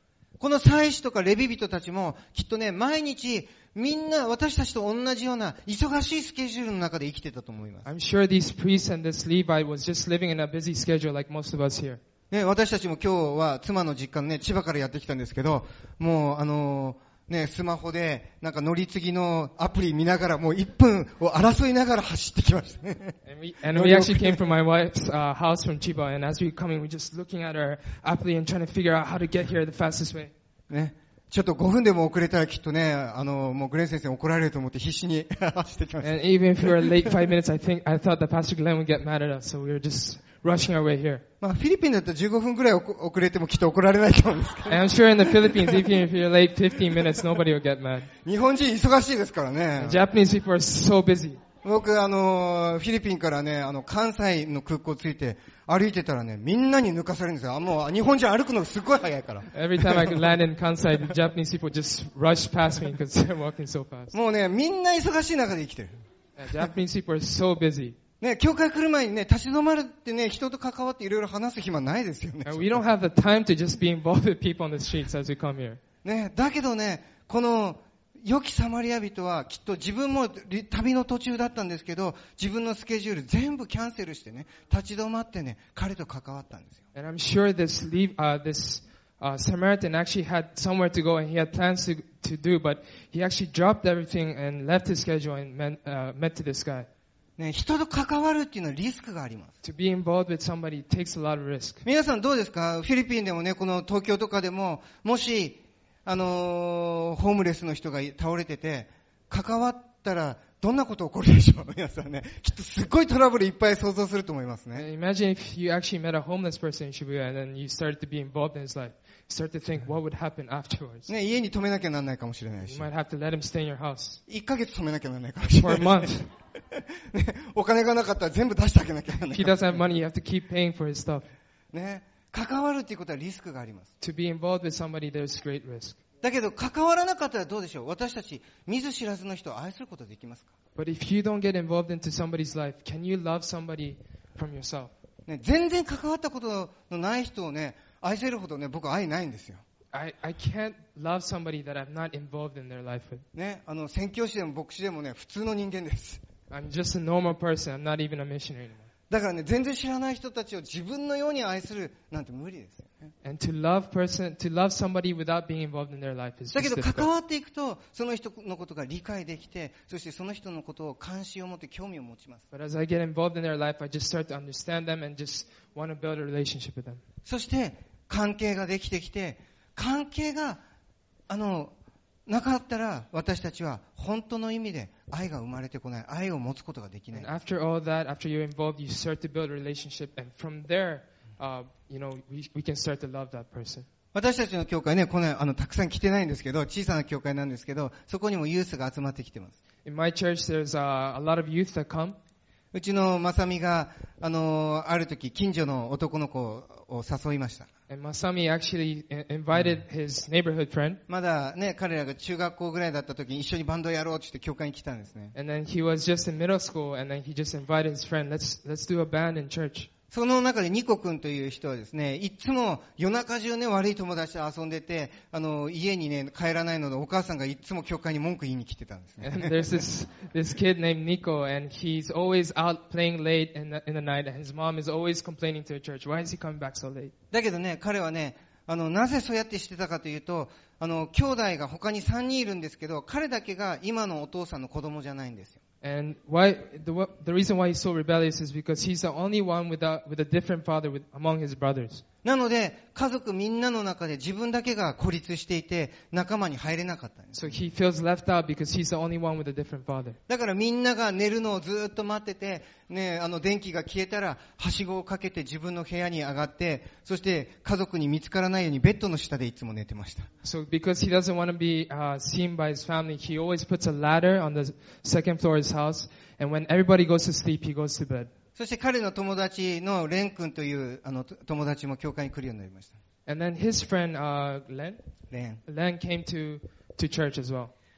この祭司とかレビ人たちもきっとね、毎日みんな私たちと同じような忙しいスケジュールの中で生きてたと思います。 I'm sure these priests and this Levite was just living in a busy schedule like most of us here. ね、私たちも今日は妻の実家のね、千葉からやってきたんですけど、もうあのー、ね、スマホでなんか乗り継ぎのアプリ見ながらもういっぷんを争いながら走ってきましたね。 And we, and we actually came from my wife's uh, house from Chiba, and as we were coming, we were just looking at our app and trying to figure out how to get here the fastest way. ね、ちょっとごふんでも遅れたらきっとね、あの、もうグレン先生に怒られると思って必死に走ってきました。 And even if we were late five minutes, I think, I thought that Pastor Glenn would get mad at us, so we were just rushing our way here. まあ、フィリピンだったらじゅうごふんくらい遅れてもきっと怒られないと思うんですけど。 And I'm sure in the Philippines, even if you're late fifteen minutes, nobody will get mad. 日本人忙しいですからね。 Japanese people are so busy. 僕、あの、フィリピンからね、あの、関西の空港着いて、歩いてたらね、みんなに抜かされるんですよ。もう、日本人歩くのすっごい早いから。 Every time I could land in Kansai, the Japanese people just rush past me because they're walking so fast. もうね、みんな忙しい中で生きてる。 And Japanese people are so busy. ね、教会来る前にね、立ち止まるってね、人と関わっていろいろ話す暇ないですよね。 And we don't have the time to just be involved with people on the streets as we come here. ね、だけどね、この、良きサマリア人はきっと自分も旅の途中だったんですけど、自分のスケジュール全部キャンセルしてね、立ち止まってね、彼と関わったんですよ。 And I'm sure this leave, uh, this uh, Samaritan actually had somewhere to go and he had plans to, to do, but he actually dropped everything and left his schedule and met, uh, met to this guy. ね、人と関わるっていうのはリスクがあります。 To be involved with somebody takes a lot of risk. 皆さんどうですか？フィリピンでもね、この東京とかでも、もし、あのー、ホームレスの人が倒れてて、関わったらどんなこと起こるでしょう？皆さんね。きっとすっごいトラブルいっぱい想像すると思いますね。 Imagine if you actually met a homeless person in Shibuya and then you started to be involved in his life. You start to think what would happen afterwards. ね、家に止めなきゃならないかもしれない You し。 might have to let him stay in your house. いっかげつ止めなきゃならないかもしれ For な a い。 month. ね、お金がなかったら全部出してあげなきゃならない。 If he doesn't have money, you have to keep paying for his stuff. ね、関わるっていうことはリスクがあります。 To be involved with somebody, there's great risk. だけど関わらなかったらどうでしょう？私たち見ず知らずの人を愛することできますか？ But if you don't get involved into somebody's life, can you love somebody from yourself? ね、全然関わったことのない人をね、愛せるほどね、僕愛ないんですよ。 I, I can't love somebody that I'm not involved in their life with. ね、あの宣教師でも牧師でもね、普通の人間です。 I'm just a normal person. I'm not even a missionary anymore. だからね、全然知らない人たちを自分のように愛するなんて無理ですよね。 And to love person, to love somebody without being involved in their life is だけ just ど関 difficult. わっていくと、その人のことが理解できて、そしてその人のことを関心を持って興味を持ちます。 But as I get involved in their life, I just start to understand them and just want to build a relationship with them. そして関係ができてきて、関係があのなかったら私たちは本当の意味で愛が生まれてこない、愛を持つことができない。 And after all that, after you're involved, you start to build a relationship, and from there, uh, you know, we, we can start to love that person. 私たちの教会ね、このあのたくさん来てないんですけど、小さな教会なんですけど、そこにもユースが集まってきてます。 In my church, there's uh, a lot of youth that come. うちのまさみがあのある時近所の男の子を誘いました。 And Masami actually i- invited his neighborhood friend. まだね、彼らが中学校ぐらいだった時に一緒にバンドやろうって言って教会に来たんですね。 And then he was just in middle school, and then he just invited his friend, let's, let's do a band in church. その中でニコ君という人はですね、いつも夜中中ね、悪い友達と遊んでて、あの、家にね、帰らないので、お母さんがいつも教会に文句言いに来てたんですね。 And there's this, this kid named Nico, and he's always out playing late in the, in the night, and his mom is always complaining to the church, why is he coming back so late? だけどね、彼はね、あの、なぜそうやってしてたかというと、あの、兄弟が他にさんにんいるんですけど、彼だけが今のお父さんの子供じゃないんですよ。 And why the the reason why he's so rebellious is because he's the only one with a with a different father with, among his brothers. なので、家族みんなの中で自分だけが孤立していて、仲間に入れなかったんです。 So he feels left out because he's the only one with a different father. だからみんなが寝るのをずっと待ってて、ね、あの電気が消えたら、はしごをかけて自分の部屋に上がって、そして家族に見つからないようにベッドの下でいつも寝てました。 So because he doesn't want to be uh, seen by his family, he always puts a ladder on the second floor of his house, and when everybody goes to sleep, he goes to bed. そして彼の友達のレン君というあの友達も教会に来るようになりました。 And then his friend uh, Len レン。 Len came to to church as well.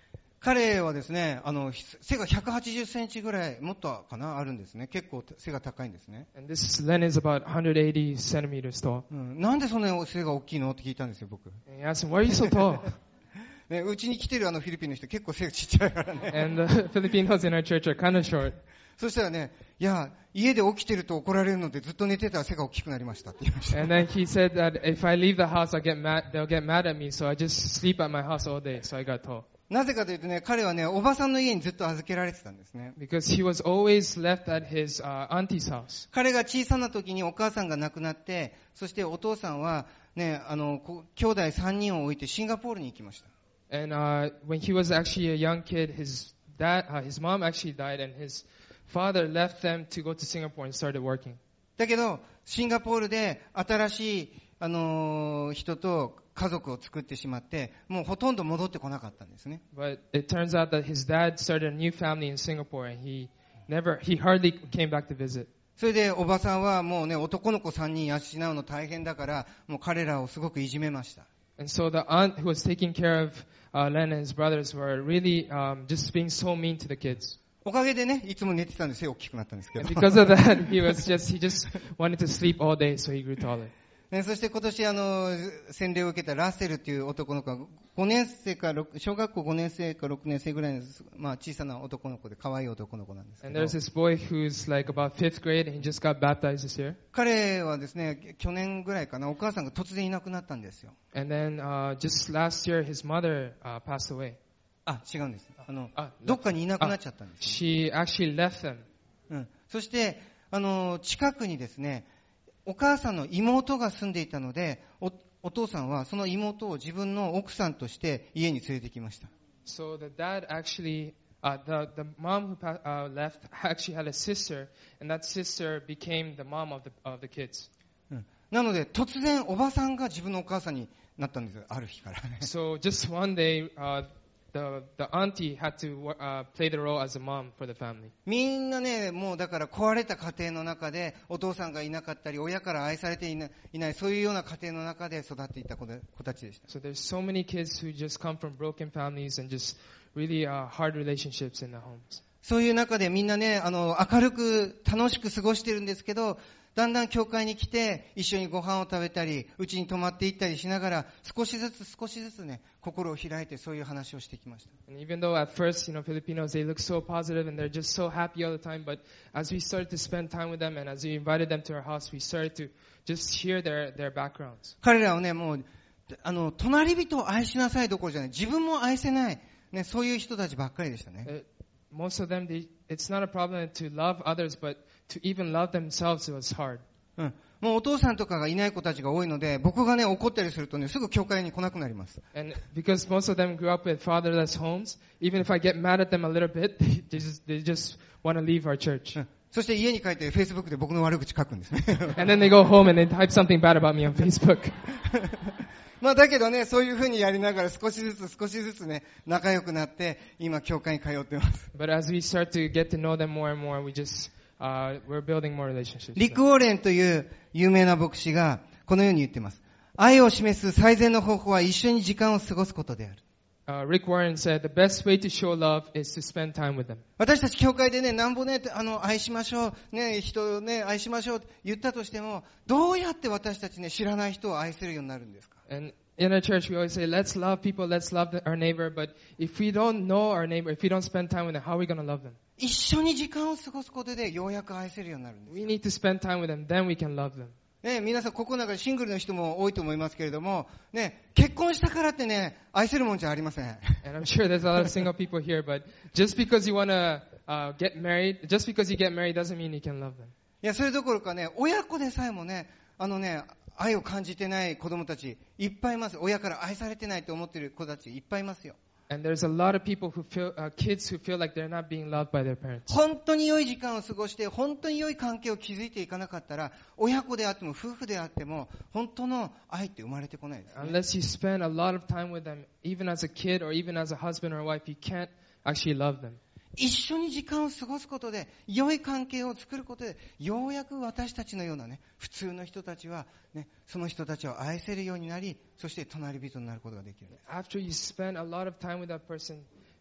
彼はですね、あの、背がひゃくはちじゅっセンチぐらい、もっとかな、あるんですね。結構背が高いんですね。 And this Len is about one hundred eighty centimeters tall. うん、なんでそんなに背が大きいのって聞いたんですよ、僕。 And he asked him, why are you so tall? ね、うちに来てるあのフィリピンの人結構背がちっちゃいからね。 And the Filipinos in our church are kind of short. そしたらね、いや、家で起きてると怒られるのでずっと寝てたら背が大きくなりましたって言いました。 And then he said that if I leave the house, I'll get mad, they'll get mad at me, so I just sleep at my house all day, so I got tall. なぜかというとね、彼はね、おばさんの家にずっと預けられてたんですね。 Because he was always left at his uh, auntie's house. 彼が小さな時にお母さんが亡くなって、そしてお父さんはね、あの、兄弟さんにんを置いてシンガポールに行きました。 And uh, when he was actually a young kid, his dad, uh, his mom actually died, and his father left them to go to Singapore and started working. だけど、シンガポールで新しい、あのー、人と家族を作ってしまって、もうほとんど戻ってこなかったんですね。 But it turns out that his dad started a new family in Singapore, and he never, he hardly came back to visit. それでおばさんはもうね、男の子さんにん養うの大変だから、もう彼らをすごくいじめました。 And so the aunt who was taking care of uh, Len and his brothers were really um, just being so mean to the kids. おかげでね、いつも寝てたんで背大きくなったんですけど。 And because of that, he was just, he just wanted to sleep all day, so he grew taller. ね、そして今年あの洗礼を受けたラッセルという男の子がごねん生か小学校ごねん生かろくねん生ぐらいの、まあ、小さな男の子で可愛い男の子なんですけ And ど、 there's this boy who's like about fifth grade, and he just got baptized this year. 彼はですね、去年ぐらいかな、お母さんが突然いなくなったんですよ。 And then uh, just last year, his mother uh, passed away. あ、違うんです。あのあどっかにいなくなっちゃったんですよ。 She actually left them. うん、そしてあの近くにですね、お母さんの妹が住んでいたので、 お, お父さんはその妹を自分の奥さんとして家に連れてきました。 So the dad actually, uh, the the mom who pa- uh, left actually had a sister, and that sister became the mom of the of the kids. うん、なので突然おばさんが自分のお母さんになったんですよ、ある日からね。 So just one day, uh, the the auntie had to uh, play the role as a mom for the family. みんなね、もうだから壊れた家庭の中でお父さんがいなかったり、親から愛されていない、いない、そういうような家庭の中で育っていた子で子たちでした。 So there's so many kids who just come from broken families and just really uh, hard relationships in the homes. そういう中でみんなね、あの明るく楽しく過ごしてるんですけど、だんだん教会に来て一緒にご飯を食べたり、うちに泊まっていったりしながら、少しずつ少しずつね、心を開いてそういう話をしてきました。 And even though at first, you know, Filipinos, they look so positive and they're just so happy all the time, but as we started to spend time with them and as we invited them to our house, we started to just hear their, their backgrounds. 彼らはね、もうあの隣人を愛しなさいどころじゃない、自分も愛せない、ね、そういう人たちばっかりでしたね。 Uh, most of them, they, it's not a problem to love others, but to even love themselves was hard. うん、もうお父さんとかがいない子たちが多いので、僕がね怒ったりするとね、すぐ教会に来なくなります。 And because most of them grew up with fatherless homes, even if I get mad at them a little bit, they, they just, they just want to leave our church. うん、そして家に帰ってフェイスブックで僕の悪口書くんですね。 And then they go home and they type something bad about me on Facebook. まあだけどね、そういうふうにやりながら少しずつ少しずつね、仲良くなって、今教会に通ってます。 But as we start to get to know them more and more, we just, uh, we're building more relationships. リック・ウォーレンという有名な牧師がこのように言っています。愛を示す最善の方法は一緒に時間を過ごすことである。 Uh, Rick Warren said, the best way to show love is to spend time with them. 私たち教会でね、なんぼね、あの、愛しましょう、ね、人をね、愛しましょうって言ったとしても、どうやって私たちね、知らない人を愛せるようになるんですか？ And in our church, we always say, let's love people, let's love the, our neighbor. But if we don't know our neighbor, if we don't spend time with them, how are we going to love them? 一緒に時間を過ごすことでようやく愛せるようになるんです。 We need to spend time with them, then we can love them. ね、皆さん、ここの中でシングルの人も多いと思いますけれども、ね、結婚したからってね、愛せるもんじゃありません。 And I'm sure there's a lot of single people here, but just because you want to uh, get married, just because you get married doesn't mean you can love them. いや、それどころかね、親子でさえもね、あのね、愛を感じてない子供たちいっぱいいます。親から愛されてないと思っている子たちいっぱいいますよ。 And there's a lot of people who feel, uh, kids who feel like they're not being loved by their parents. 本当に良い時間を過ごして、本当に良い関係を築いていかなかったら、親子であっても夫婦であっても、本当の愛って生まれてこないですね。 Unless you spend a lot of time with them, even as a kid or even as a husband or wife, you can't actually love them. 一緒に時間を過ごすことで、良い関係を作ることで、ようやく私たちのようなね、普通の人たちは、ね、その人たちを愛せるようになり、そして隣人になることができる。 After you spend a lot of time with that person,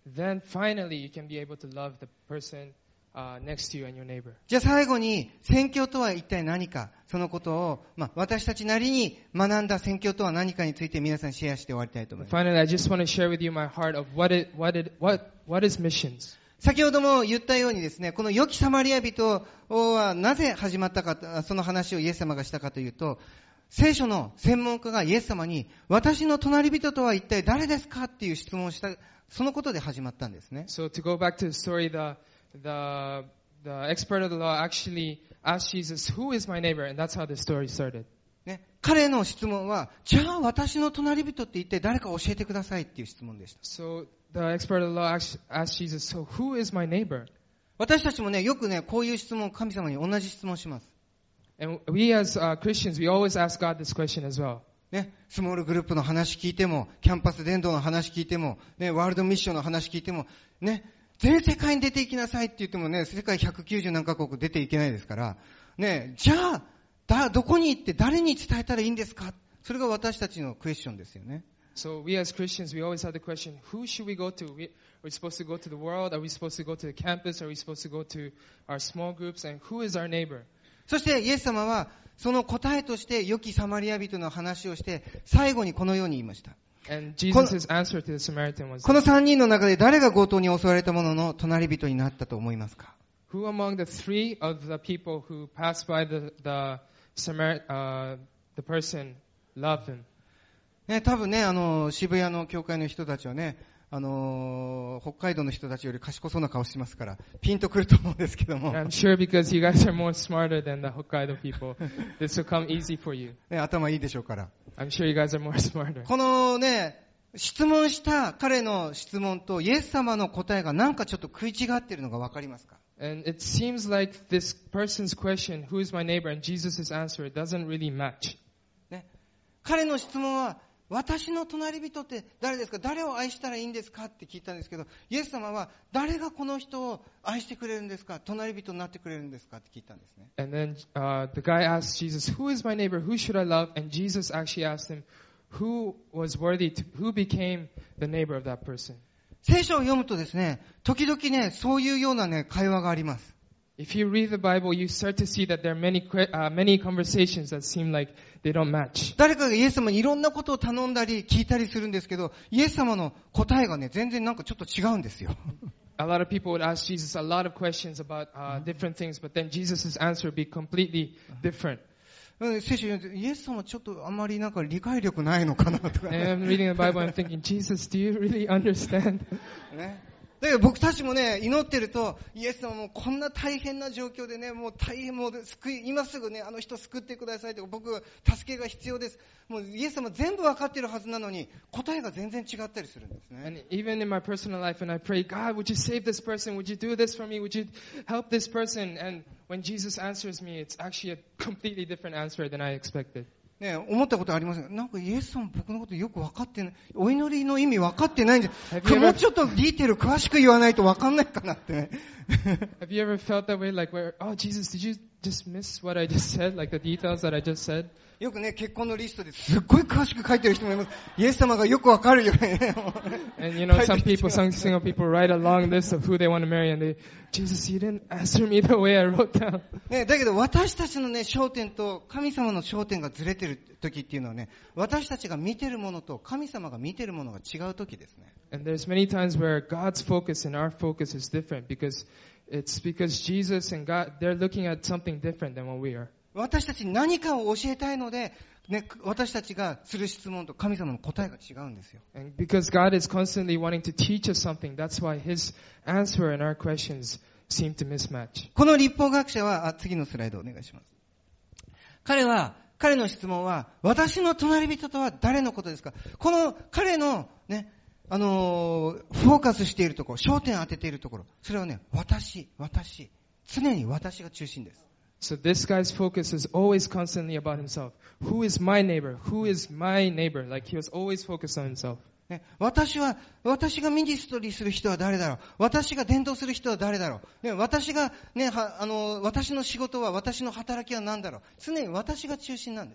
then finally you can be able to love the person uh, next to you and your neighbor. じゃあ最後に、宣教とは一体何か、そのことを、まあ、私たちなりに学んだ宣教とは何かについて皆さんにシェアして終わりたいと思います。 Finally, I just want to share with you my heart of what it, what it, what, what is missions. 先ほども言ったようにですね、この良きサマリア人はなぜ始まったか、その話をイエス様がしたかというと、聖書の専門家がイエス様に、私の隣人とは一体誰ですかっていう質問をした、そのことで始まったんですね。 So to go back to the story, the, the, the expert of the law actually asked Jesus, who is my neighbor? And that's how the story started. ね、彼の質問は、じゃあ私の隣人って一体誰か教えてくださいっていう質問でした。 So the expert of the law asked, asked Jesus, so who is my neighbor? 私たちもね、よくね、こういう質問を神様に同じ質問をします。 And we as uh, Christians, we always ask God this question as well. ね、スモールグループの話聞いても、キャンパス伝道の話聞いても、ね、ワールドミッションの話聞いても、ね、全世界に出ていきなさいって言ってもね、世界ひゃくきゅうじゅう何カ国出ていけないですから、ね、じゃあ、だ、どこに行って誰に伝えたらいいんですか？それが私たちのクエスチョンですよね。 So we as Christians, we always have the question, who should we go to? We, are we supposed to go to the world? Are we supposed to go to the campus? Are we supposed to go to our small groups? And who is our neighbor? そしてイエス様はその答えとして良きサマリア人の話をして最後にこのように言いました。 And Jesus' answer to the Samaritan was, この三人の中で誰が強盗に襲われた者の隣人になったと思いますか？ who among the three of the people who passed by the, the, Samar, uh, the person loved him? ね、多分ね、あの、渋谷の教会の人たちはね、あのー、北海道の人たちより賢そうな顔してますから、ピンとくると思うんですけども。 I'm sure because you guys are more smarter than the Hokkaido people, this will come easy for you. ね、頭いいでしょうから。 I'm sure you guys are more smarter. このね、質問した彼の質問とイエス様の答えがなんかちょっと食い違っているのがわかりますか？ And it seems like this person's question, who is my neighbor, and Jesus' answer, it doesn't really match. ね、彼の質問は、私の隣人って誰ですか？誰を愛したらいいんですかって聞いたんですけど、イエス様は誰がこの人を愛してくれるんですか？隣人になってくれるんですかって聞いたんですね。 And then uh, the guy asked Jesus, who is my neighbor? Who should I love? And Jesus actually asked him, who was worthy to, who became the neighbor of that person? 聖書を読むとですね、時々ね、そういうようなね、会話があります。 If you read the Bible, you start to see that there are many, uh, many conversations that seem like they don't match. 誰かがイエス様にいろんなことを頼んだり聞いたりするんですけど、イエス様の答えがね、全然なんかちょっと違うんですよ。 A lot of people would ask Jesus a lot of questions about uh, different things, but then Jesus' answer would be completely different. 聖書を読んで、イエス様ちょっとあんまりなんか理解力ないのかなとか。 And I'm reading the Bible and I'm thinking, Jesus, do you really understand? ね。だけど僕たちもね、祈ってると、イエス様もこんな大変な状況でね、もう大変もう救い、今すぐね、あの人救ってくださいとか、僕、助けが必要です。もうイエス様全部わかってるはずなのに、答えが全然違ったりするんですね。 And even in my personal life, when I pray, God, would you save this person? Would you do this for me? Would you help this person? And when Jesus answers me, it's actually a completely different answer than I expected. ね、思ったことありません。なんかイエス様僕のことよく分かってない。お祈りの意味分かってないんじゃ、もうちょっとディテール詳しく言わないと分かんないかなってね。 Have you ever felt that way? Like where, oh Jesus, did you just miss what I just said? Like the details that I just said? よくね、結婚のリストですっごい詳しく書いてる人もいます。イエス様がよく分かるようにね。 And you know, some people, some single people write a long list of who they want to marry and they, Jesus, you didn't answer me the way I wrote down. ね、だけど私たちのね、焦点と神様の焦点がずれてる時っていうのはね、私たちが見てるものと神様が見てるものが違う時ですね。 And there's many times where God's focus and our focus is different because it's because Jesus and God, they're looking at something different than what we are. 私たちに何かを教えたいので、ね、私たちがする質問と神様の答えが違うんですよ。 And because God is constantly wanting to teach us something, that's why His answer and our questions seem to mismatch. この立法学者は、あ、次のスライドお願いします。彼は、彼の質問は、私の隣人とは誰のことですか？この彼のね、あのー、フォーカスしているところ、焦点を当てているところ、それはね、私、私、常に私が中心です。 So this guy's focus is always constantly about himself. Who is my neighbor? Who is my neighbor? Like he was always focused on himself. ね、私は、私がミニストリーする人は誰だろう？私が伝道する人は誰だろう？ね、私が、ね、は、あの、私の仕事は、私の働きは何だろう？常に私が中心なんですね。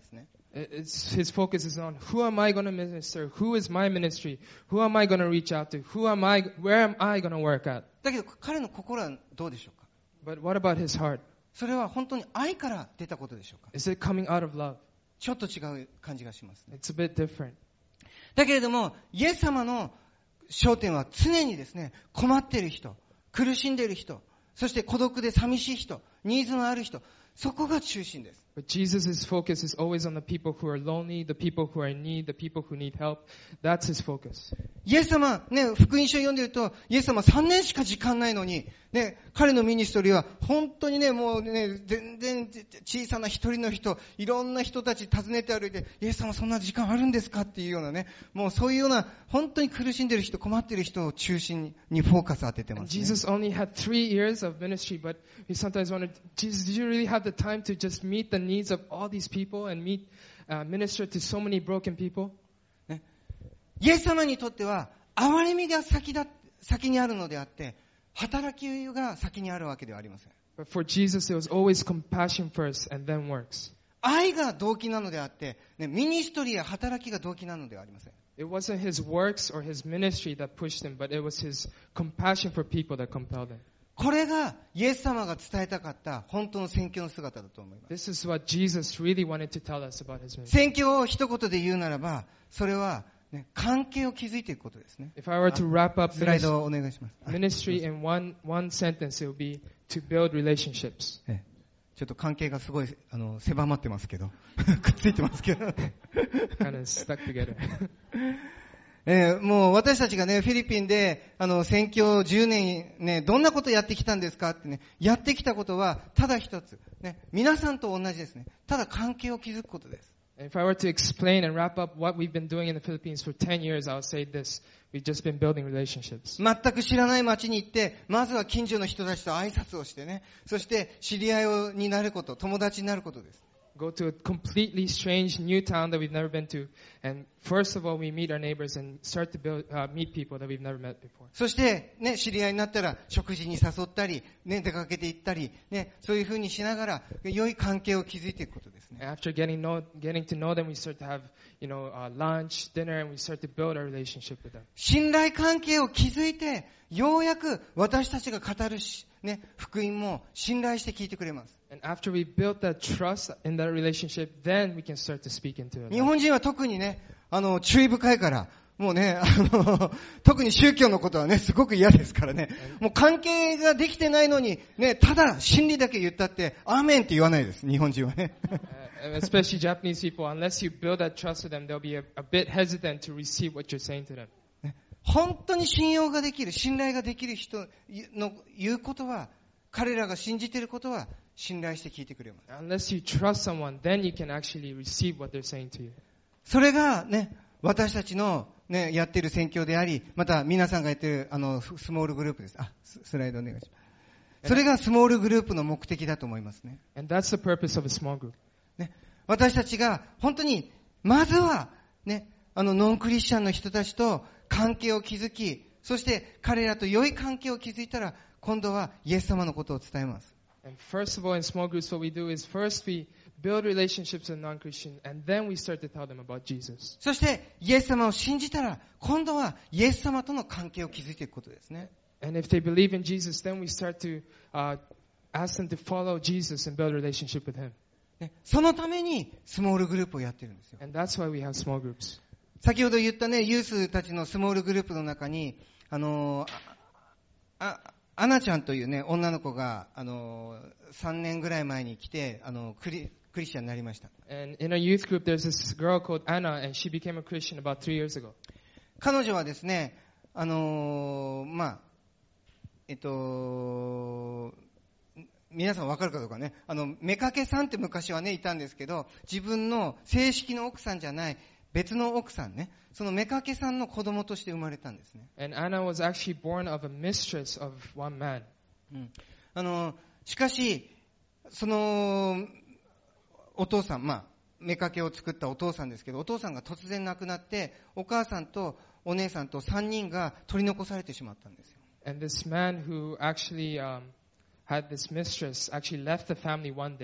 It's, his focus is on who am I going to minister, who is my ministry, who am I going to reach out to, who am I, where am I going to work at. だけど彼の心はどうでしょうか。 But what about his heart? それは本当に愛から出たことでしょうか。 Is it coming out of love? ちょっと違う感じがしますね。 It's a bit different. だけれども、イエス様の焦点は常にですね、困っている人、苦しんでいる人、そして孤独で寂しい人、ニーズのある人、そこが中心です。 But Jesus' focus is always on the people who are lonely, the people who are in need, the people who need help. That's his focus. イエス様、ね、福音書を読んでいると、イエス様さんねんしか時間ないのに、ね、彼のミニストリーは本当にね、もうね、全然小さな一人の人、いろんな人たち訪ねて歩いて、イエス様そんな時間あるんですかっていうようなね、もうそういうような、本当に苦しんでいる人、困っている人を中心にフォーカス当ててます、ね。 Jesus only had three years of ministry, but we sometimes wonder, Jesus, did you really have the time to just meet the needs of all these people and meet, uh, minister to so many broken people? ね、イエス様にとっては、憐れみが先だ、先にあるのであって、働きが先にあるわけではありません。 But for Jesus, it was always compassion first and then works. 愛が動機なのであって、ね、ミニストリーや働きが動機なのではありません。 It wasn't his works or his ministry that pushed him, but it was his compassion for people that compelled him. これがイエス様が伝えたかった本当の宣教の姿だと思います。 This is what Jesus really wanted to tell us about his ministry. 宣教を一言で言うならば、それは、ね、関係を築いていくことですね。 If I were to wrap up スライドをお願いします。 ministry in one, one sentence, it would be to build relationships. ええ、ちょっと関係がすごいあの狭まってますけど、くっついてますけど。 Kind of stuck together. えー、もう私たちがね、フィリピンで、あの、宣教じゅうねんね、どんなことやってきたんですかってね、やってきたことは、ただ一つ。ね、皆さんと同じですね。ただ関係を築くことです。 If I were to explain and wrap up what we've been doing in the Philippines for ten years, I would say this. We've just been building relationships. 全く知らない町に行って、まずは近所の人たちと挨拶をしてね、そして知り合いをになること、友達になることです。 Go to a completely strange new town that we've never been to. And first of all, we meet our neighbors and start to build, uh, meet people that we've never met before. そして、ね、知り合いになったら食事に誘ったり、ね、出かけて行ったり、ね、そういうふうにしながら、良い関係を築いていくことですね。 After getting, know, getting to know them, we start to have, you know, uh, lunch, dinner, and we start to build our relationship with them. 信頼関係を築いて、ようやく私たちが語るし、ね、福音も信頼して聞いてくれます。 And after we built that trust in that relationship, then we can start to speak into it. 日本人は特にね、あの、注意深いから、もうね、あの、特に宗教のことはね、すごく嫌ですからね。もう関係ができてないのに、ね、ただ真理だけ言ったって、アーメンって言わないです、日本人はね。 uh, especially Japanese people, unless you build that trust with them, they'll be a, a bit hesitant to receive what you're saying to them. 本当に信用ができる、信頼ができる人の言うことは、彼らが信じていることは信頼して聞いてくれます。 Unless you trust someone, then you can actually receive what they're saying to you. それがね、私たちのね、やっている宣教であり、また皆さんがやっているあのスモールグループです。あ、スライドお願いします。それがスモールグループの目的だと思いますね。 And that's the purpose of a small group. ね、私たちが本当にまずはね、あのノンクリスチャンの人たちと関係を築き、そして彼らと良い関係を築いたら、今度はイエス様のことを伝えます。 And first of all, in small groups, what we do is first we build relationships with non-Christians, and then we start to tell them about Jesus. そしてイエス様を信じたら、今度はイエス様との関係を築いていくことですね。 And if they believe in Jesus, then we start to uh, ask them to follow Jesus and build a relationship with Him. ね、そのためにスモールグループをやってるんですよ。 And that's why we have small groups. 先ほど言ったね、ユースたちのスモールグループの中に、あのー、あ、あアナちゃんというね、女の子が、あのー、さんねんぐらい前に来て、あの、クリ、クリスチャンになりました。 And in our youth group, there's this girl called Anna, and she became a Christian about three years ago. 彼女はですね、あのー、まあ、えっと、皆さんわかるかどうかね、あの、妾さんって昔はね、いたんですけど、自分の正式の奥さんじゃない、別の奥さんね、その妾さんの子供として生まれたんですね。 And Anna was actually born of a mistress of one man. うん、あのしかしそのお父さん、まあ妾を作ったお父さんですけど、お父さんが突然亡くなって、お母さんとお姉さんとさんにんが取り残されてしまったんですよ。 And this man who actually um, had this mistress actually left the family one day,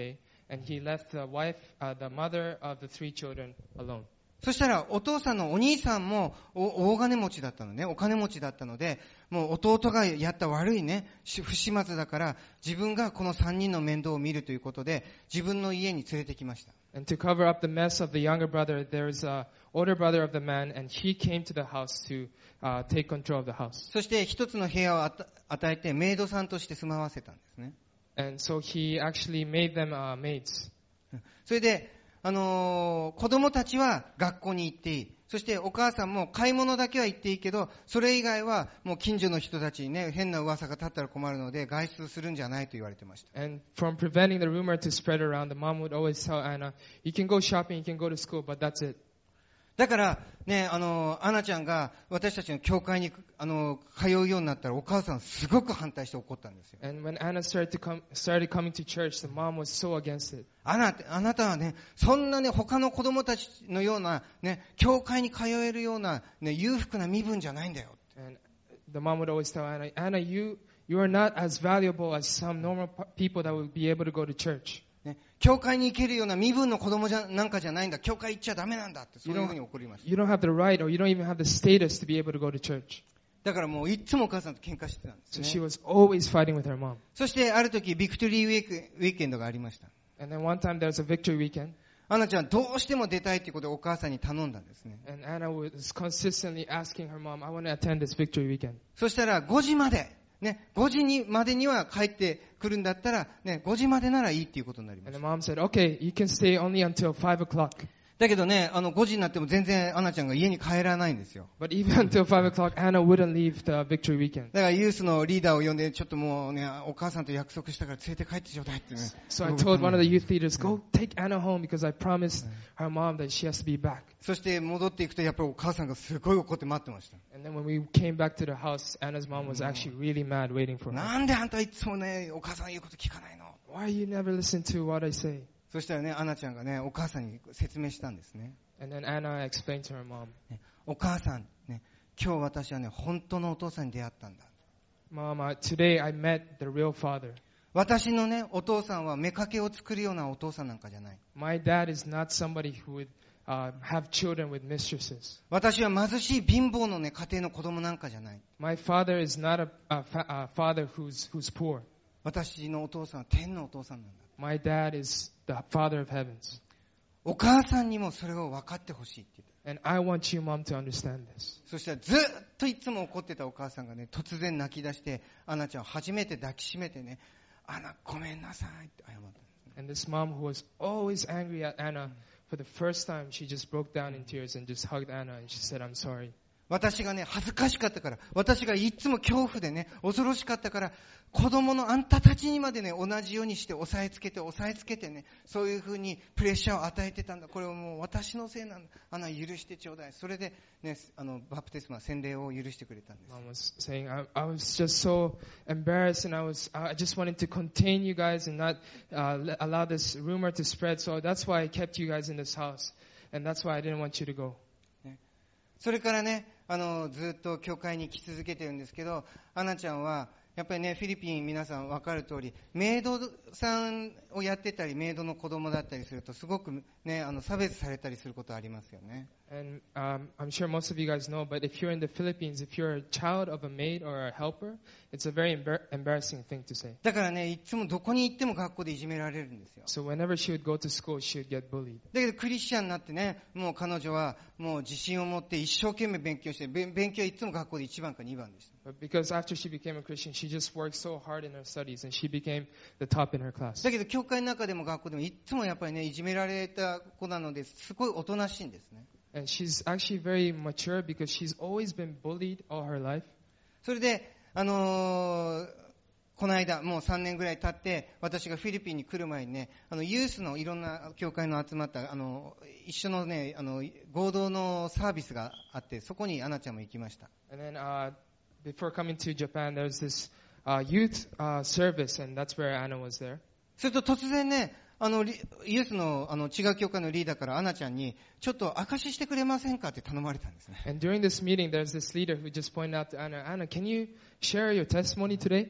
and he left the wife, uh, the mother of the three children alone. そしたらお父さんのお兄さんも大金持ちだったのね、お金持ちだったので、もう弟がやった悪いね、不始末だから自分がこのさんにんの面倒を見るということで自分の家に連れてきました。 And to cover up the mess of the younger brother, there's a older brother of the man, and he came to the house to uh, take control of the house. そして一つの部屋を与えてメイドさんとして住まわせたんですね。 And so he actually made them uh, maids. それであのー、子供たちは学校に行っていい。そしてお母さんも買い物だけは行っていいけど、それ以外はもう近所の人たちにね、変な噂が立ったら困るので外出するんじゃないと言われてました。 And from preventing the rumor to spread around, the mom would always tell Anna, you can go shopping, you can go to school, but that's it. だからね、あのアナちゃんが私たちの教会にあの通うようになったらお母さんすごく反対して怒ったんですよ。 And when Anna started to come, started coming to church, the mom was so against it. あなた、あなたはね、そんなね他の子供たちのようなね教会に通えるようなね裕福な身分じゃないんだよ。 And the mom would always tell Anna, Anna, you you are not as valuable as some normal people that would be able to go to church. ね、教会に行けるような身分の子供じゃなんかじゃないんだ。教会行っちゃダメなんだってそういうふうに怒りました。 You don't have the right, or you don't even have the status to be able to go to church. だからもういつもお母さんと喧嘩してたんですね。 So she was always fighting with her mom. そしてある時ビクトリーウィーク、ウィーケンドがありました。 And then one time there was a victory weekend. アナちゃんどうしても出たいということでお母さんに頼んだんですね。 And Anna was consistently asking her mom, I want to attend this victory weekend. そしたらごじまでね、ごじにまでには帰ってくるんだったら、ね、ごじまでならいいっていうことになりま And し the た。 mom said, okay, you can stay only until five o'clock. だけどね、あのごじになっても全然アナちゃんが家に帰らないんですよ。 But even until five o'clock, Anna wouldn't leave the victory weekend. だからユースのリーダーを呼んで、ちょっともうね、お母さんと約束したから連れて帰ってちょうだいってね。 So I told one of the youth leaders, go take Anna home because I promised her mom that she has to be back. そして戻っていくとやっぱりお母さんがすごい怒って待ってました。 And then when we came back to the house, Anna's mom was actually really mad waiting for her. なんであんたいつもね、お母さん言うこと聞かないの？ Why you never listen to what I say? そしたらね、アナちゃんがね、お母さんに説明したんですね。 And then Anna explained to her mom, お母さん、ね、今日私はね、本当のお父さんに出会ったんだ。 Mama, today I met the real father. 私のね、お父さんは妾を作るようなお父さんなんかじゃない。 My dad is not somebody who would uh, have children with mistresses. 私は貧しい貧乏のね、家庭の子供なんかじゃない。 My father is not a, a, fa- a father who's, who's poor. 私のお父さんは天のお父さんなんだ。 My dad is the father of heavens. お母さんにもそれを分かってほしいって言った。 And I want you, mom, to understand this. そしたらずっといつも怒ってたお母さんがね、突然泣き出して、アナちゃんを初めて抱きしめてね、アナごめんなさいって謝ったんですね。 And this mom who was always angry at Anna, for the first time, she just broke down in tears and just hugged Anna and she said, I'm sorry. 私がね、恥ずかしかったから、私がいつも恐怖でね、恐ろしかったから、子供のあんたたちにまでね、同じようにして押さえつけて、押さえつけてね、そういうふうにプレッシャーを与えてたんだ。これはもう私のせいなんだ。あの、許してちょうだい。それでね、あの、バプテスマ、洗礼を許してくれたんです。 Mom was saying, I, I was just so embarrassed and I was, I just wanted to contain you guys and not uh, let, allow this rumor to spread. So that's why I kept you guys in this house. And that's why I didn't want you to go. それからね、あの、ずっと教会に来続けてるんですけど、アナちゃんは、やっぱりね、フィリピン皆さん分かる通り、メイドさんをやってたり、メイドの子供だったりすると、すごくね、あの、差別されたりすることありますよね。 And um, I'm sure most of you guys know, but if you're in the Philippines, if you're a child of a maid or a helper, it's a very embar- embarrassing thing to say. だからね、いつもどこに行っても学校でいじめられるんですよ。 So whenever she would go to school, she would get bullied. だけどクリスチャンになってね、もう彼女はもう自信を持って一生懸命勉強して、勉勉強はいつも学校でいちばんかにばんでした。 But because after she became a Christian, she just worked so hard in her studies and she became the top in her class. だけど教会の中でも学校でもいつもやっぱりね、いじめられた子なので、すごいおとなしいんですね。 And she's actually very mature because she's always been bullied all her life. それで、あのー、この間、もうさんねんぐらい経って、私がフィリピンに来る前にね、あの、ユースのいろんな教会の集まった、あの、一緒のね、あの、合同のサービスがあって、そこにアナちゃんも行きました。 And then, uh, before coming to Japan, there was this, uh, youth, uh, service, and that's where Anna was there. それと突然ね、あの、イエスの、あの、違う教会のリーダーからアナちゃんに、ちょっと証ししてくれませんかって頼まれたんですね。 And during this meeting, there's this leader who just pointed out to Anna, Anna, can you share your testimony today?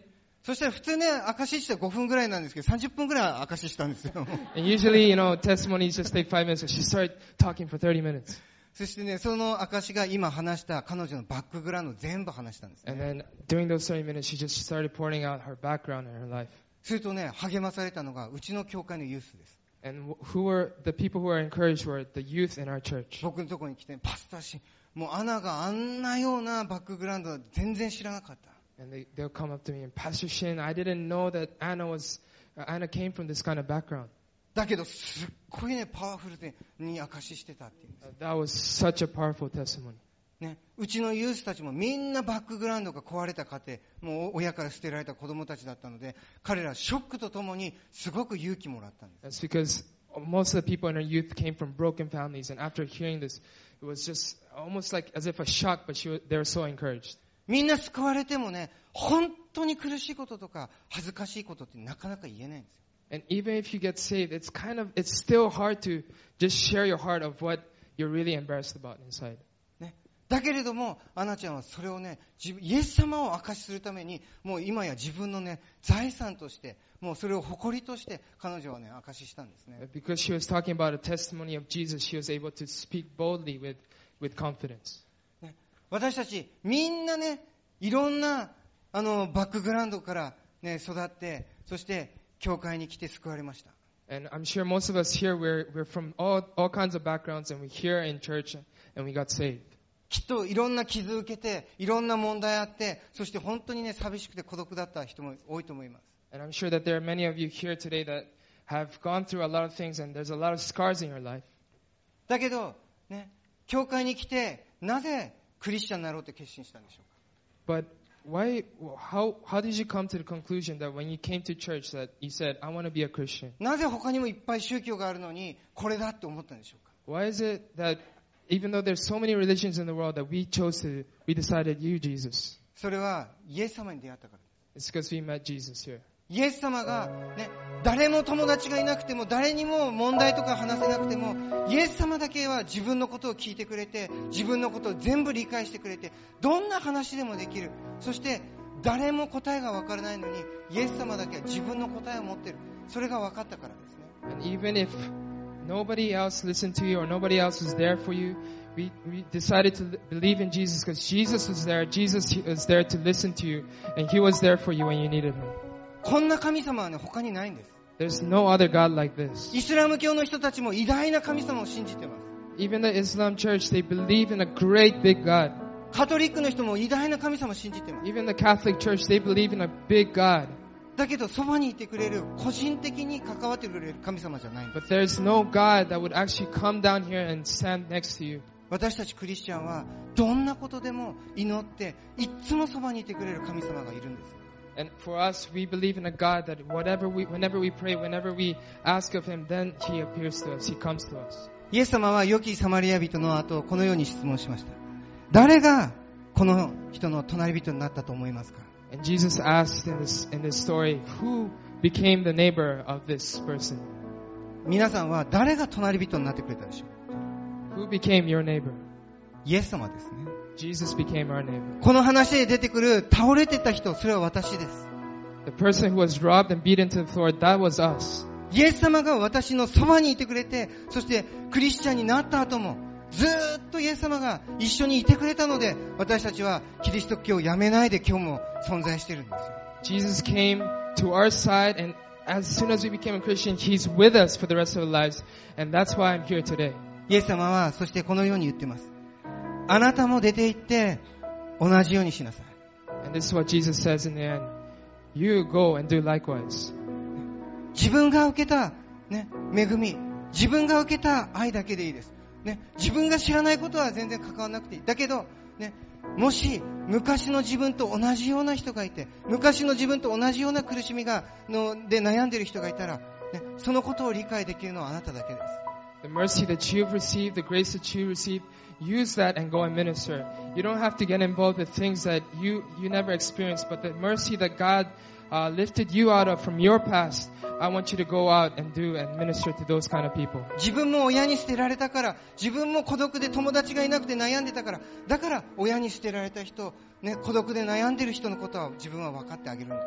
そしたら普通ね、証ししてごふんぐらいなんですけど、さんじゅっぷんぐらい証ししたんですよ。 And usually, you know, testimonies just take five minutes, so she started talking for thirty minutes. そしてね、その証が今話した彼女のバックグラウンド全部話したんですね。 And then during those thirty minutes, she just started pouring out her background and her life. するとね、励まされたのがうちの教会のユースです。 And who were the people who were encouraged were the youth in our church. 僕のところに来て、パスタシン、もうアナがあんなようなバックグラウンドは全然知らなかった。 And they, they'll come up to me and, Pastor Shin, I didn't know that Anna was, uh, Anna came from this kind of background. だけどすっごいね、パワフルでに証ししてたっていうんです。 Uh, that was such a powerful testimony. ね、うちのユースたちもみんなバックグラウンドが壊れた家庭、もう親から捨てられた子供たちだったので、彼らショックとともにすごく勇気もらったんです。 That's because most of the people in our youth came from broken families, and after hearing this, it was just almost like as if a shock, but she, was- they were so encouraged. みんな救われてもね、本当に苦しいこととか恥ずかしいことってなかなか言えないんですよ。 And even if you get saved, it's kind of, it's still hard to just share your heart of what you're really embarrassed about inside. ね、だけれども、アナちゃんはそれをね、自分イエス様を証しするために、もう今や自分のね、財産として、もうそれを誇りとして、彼女はね、証ししたんですね。 Because she was talking about a testimony of Jesus, she was able to speak boldly with, with confidence. ね、私たち、みんなね、いろんなあのバックグラウンドから、ね、育って、そして教会に来て救われました。 And I'm sure most of us here, we're, we're from all, all kinds of backgrounds, and we're here in church, and we got saved. きっといろんな傷を受けて、いろんな問題あって、そして本当にね、寂しくて孤独だった人も多いと思います。 And I'm sure that there are many of you here today that have gone through a lot of things, and there's a lot of scars in your life. だけど、ね、教会に来て、なぜクリスチャンになろうって決心したんでしょうか。 But why, how, how did you come to the conclusion that when you came to church that you said, I want to be a Christian? なぜ他にもいっぱい宗教があるのに、これだって思ったんでしょうか。 Why is it that even though there's so many religions in the world that we chose to, we decided you, Jesus? それはイエス様に出会ったから。 It's because we met Jesus here. イエス様が、ね、誰も友達がいなくても、誰にも問題とか話せなくても、イエス様だけは自分のことを聞いてくれて、自分のことを全部理解してくれて、どんな話でもできる。そして誰も答えが分からないのに、イエス様だけは自分の答えを持っている。それが分かったからですね。 And even if nobody else listened to you or nobody else was there for you, we, we decided to believe in Jesus because Jesus was there. Jesus was there to listen to you, and He was there for you when you needed Him. こんな神様はね、他にないんです。 There's no other God like this. イスラム教の人たちも偉大な神様を信じてます。 Even the Islam church, they believe in a great big God. カトリックの人も偉大な神様を信じてます。 Even the Catholic church, they believe in a big God. だけどそばにいてくれる、個人的に関わってくれる神様じゃないんです。 But there's no God that would actually come down here and stand next to you. 私たちクリスチャンはどんなことでも祈っていつもそばにいてくれる神様がいるんです。 And for us, we believe in a God that whatever we, whenever we pray, whenever we ask of Him, then He appears to us. He comes to us. イエス様は良きサマリア人の後、このように質問しました。誰がこの人の隣人になったと思いますか？ And Jesus asked in this, in this story, who became the neighbor of this person? 皆さんは誰が隣人になってくれたでしょう？ Who became your neighbor? イエス様ですね。 Jesus became our neighbor. この話で出てくる倒れてた人、それは私です。 The person who was robbed and beaten to the floor, that was us. イエス様が私のそばにいてくれて、そしてクリスチャンになった後もずーっとイエス様が一緒にいてくれたので、私たちはキリスト教をやめないで今日も存在しているんですよ。 Jesus came to our side, and as soon as we became a Christian, He's with us for the rest of our lives. And that's why I'm here today. イエス様はそしてこのように言ってます。あなたも出て行って同じようにしなさい。 And this is what Jesus says in the end. You go and do likewise. 自分が受けた、ね、恵み、自分が受けた愛だけでいいです、ね、自分が知らないことは全然関わらなくていい。だけど、ね、もし昔の自分と同じような人がいて、昔の自分と同じような苦しみがので悩んでいる人がいたら、ね、そのことを理解できるのはあなただけです。 The mercy that you've received, the grace that you received, use that and go and minister. You don't have to get involved with things that you, you never experienced, but the mercy that God uh, lifted you out of from your past, I want you to go out and do and minister to those kind of people. 自分も親に捨てられたから、自分も孤独で友達がいなくて悩んでたから、だから親に捨てられた人、ね、孤独で悩んでる人のことは自分は分かってあげるんだ。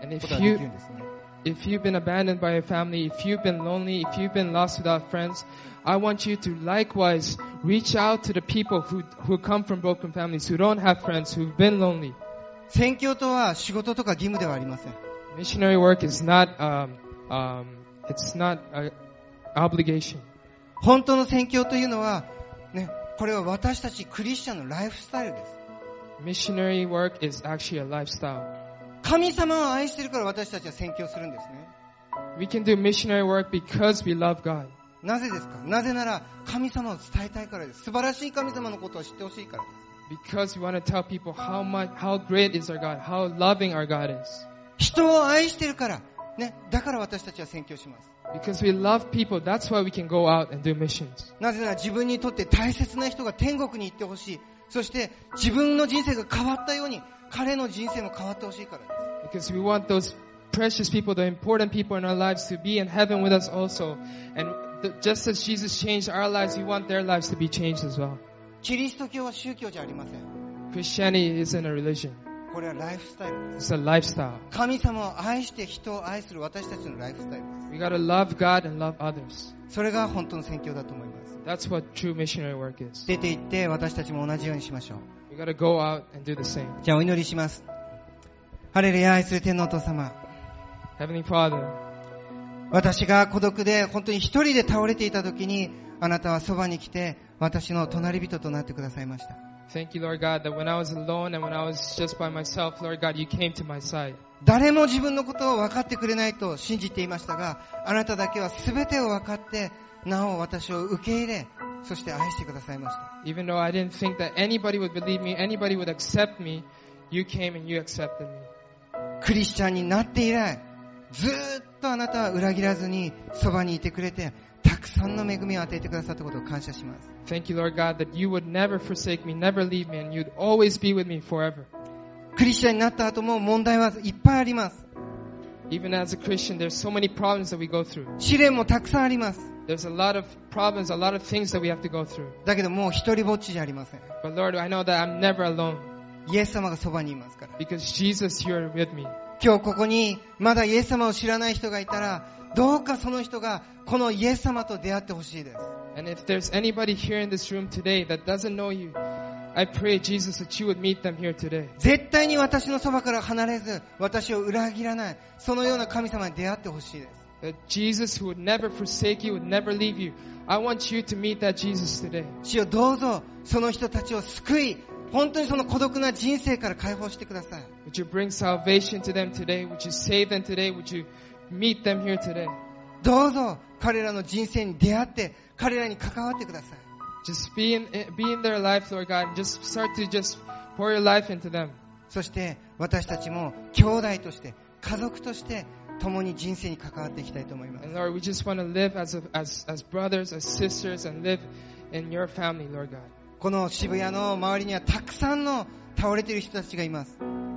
And こ if とがで you きるんですね。 if you've been abandoned by your family, if you've been lonely, if you've been lost without friends, I want you to likewise reach out to the people who who come from broken families, who don't have friends, who've been lonely. 宣教とは仕事とか義務ではありません。 Missionary work is not um, um, it's not an obligation. 本当の宣教というのは、ね、これは私たちクリスチャンのライフスタイルです。 Missionary work is actually a lifestyle. 神様を愛しているから私たちは宣教するんですね。 We can do missionary work because we love God. なぜですか？なぜなら神様を伝えたいからです。素晴らしい神様のことを知ってほしいからです。 Because we want to tell people how much, how great is our God, how loving our God is. 人を愛しているから、ね、だから私たちは宣教します。 Because we love people, that's why we can go out and do missions. なぜなら自分にとって大切な人が天国に行ってほしい。そして自分の人生が変わったように彼の人生も変わってほしいからです。 Because we want those precious people, the important people in our lives to be in heaven with us also. And the, just as Jesus changed our lives, we want their lives to be changed as well. キリスト教は宗教じゃありません。 Christianity isn't a religion. これはライフスタイルです。 It's a lifestyle. 神様を愛して人を愛する私たちのライフスタイルです。 We gotta love God and love others. それが本当の宣教だと思います。 That's what true missionary work is. 出て行って私たちも同じようにしましょう。 We gotta go out and do the same. じゃあお祈りします。ハレルヤ、愛する天のお父様。 Heavenly Father, 私が孤独で本当に一人で倒れていた時にあなたはそばに来て私の隣人となってくださいました。 thank you, Lord God, that when I was alone and when I was just by myself, Lord God, you came to my side. 誰も自分のことを分かってくれないと信じていましたが、あなただけは全てを分かってなお私を受け入れ、そして愛してくださいました。 Even though I didn't think that anybody would believe me, anybody would accept me, you came and you accepted me. クリスチャンになって以来、ずーっとあなたは裏切らずにそばにいてくれて、たくさんの恵みを与えてくださったことを感謝します。 Thank you, Lord God, that you would never forsake me, never leave me, and you'd always be with me forever. クリスチャンになった後も問題はいっぱいあります。 Even as a Christian, there's so many problems that we go through. 試練もたくさんあります。 There's a lot of problems, a lot of things that we have to go through. だけどもう一人ぼっちじゃありません。 But Lord, I know that I'm never alone イエス様がそばにいますから。 because Jesus, you're with me. 今日ここにまだイエス様を知らない人がいたら、どうかその人がこのイエス様と出会ってほしいです。 And if there's anybody here in this room today that doesn't know you, I pray, Jesus, that you would meet them here today. 絶対に私のそばから離れず、私を裏切らない、そのような神様に出会ってほしいです。 That Jesus, who would never forsake you, would never leave you. I want you to meet that Jesus today. 主よどうぞその人たちを救い、本当にその孤独な人生から解放してください。 Would you bring salvation to them today? Would you save them today? Would you meet them here today? どうぞ彼らの人生に出会って彼らに関わってください。 Just be in, be in their life, Lord God, and just start to just pour your life into them. そして私たちも兄弟として家族として共に人生に関わっていきたいと思います。 And Lord, we just want to live as, a, as, as brothers, as sisters, and live in your family, Lord God. この渋谷の周りにはたくさんの倒れている人たちがいます。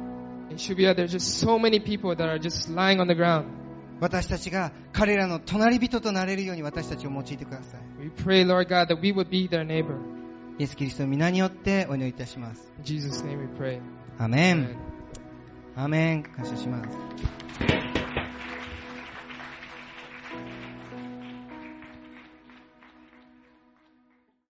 In Shibuya, there's just so many people that are just lying on the ground. 私たちが彼らの隣人となれるように私たちを用いてください。 We pray, Lord God, that we would be their neighbor. イエス・キリストの皆によってお祈りいたします。 In Jesus' name we pray. アメン。 Amen. アメン。感謝します。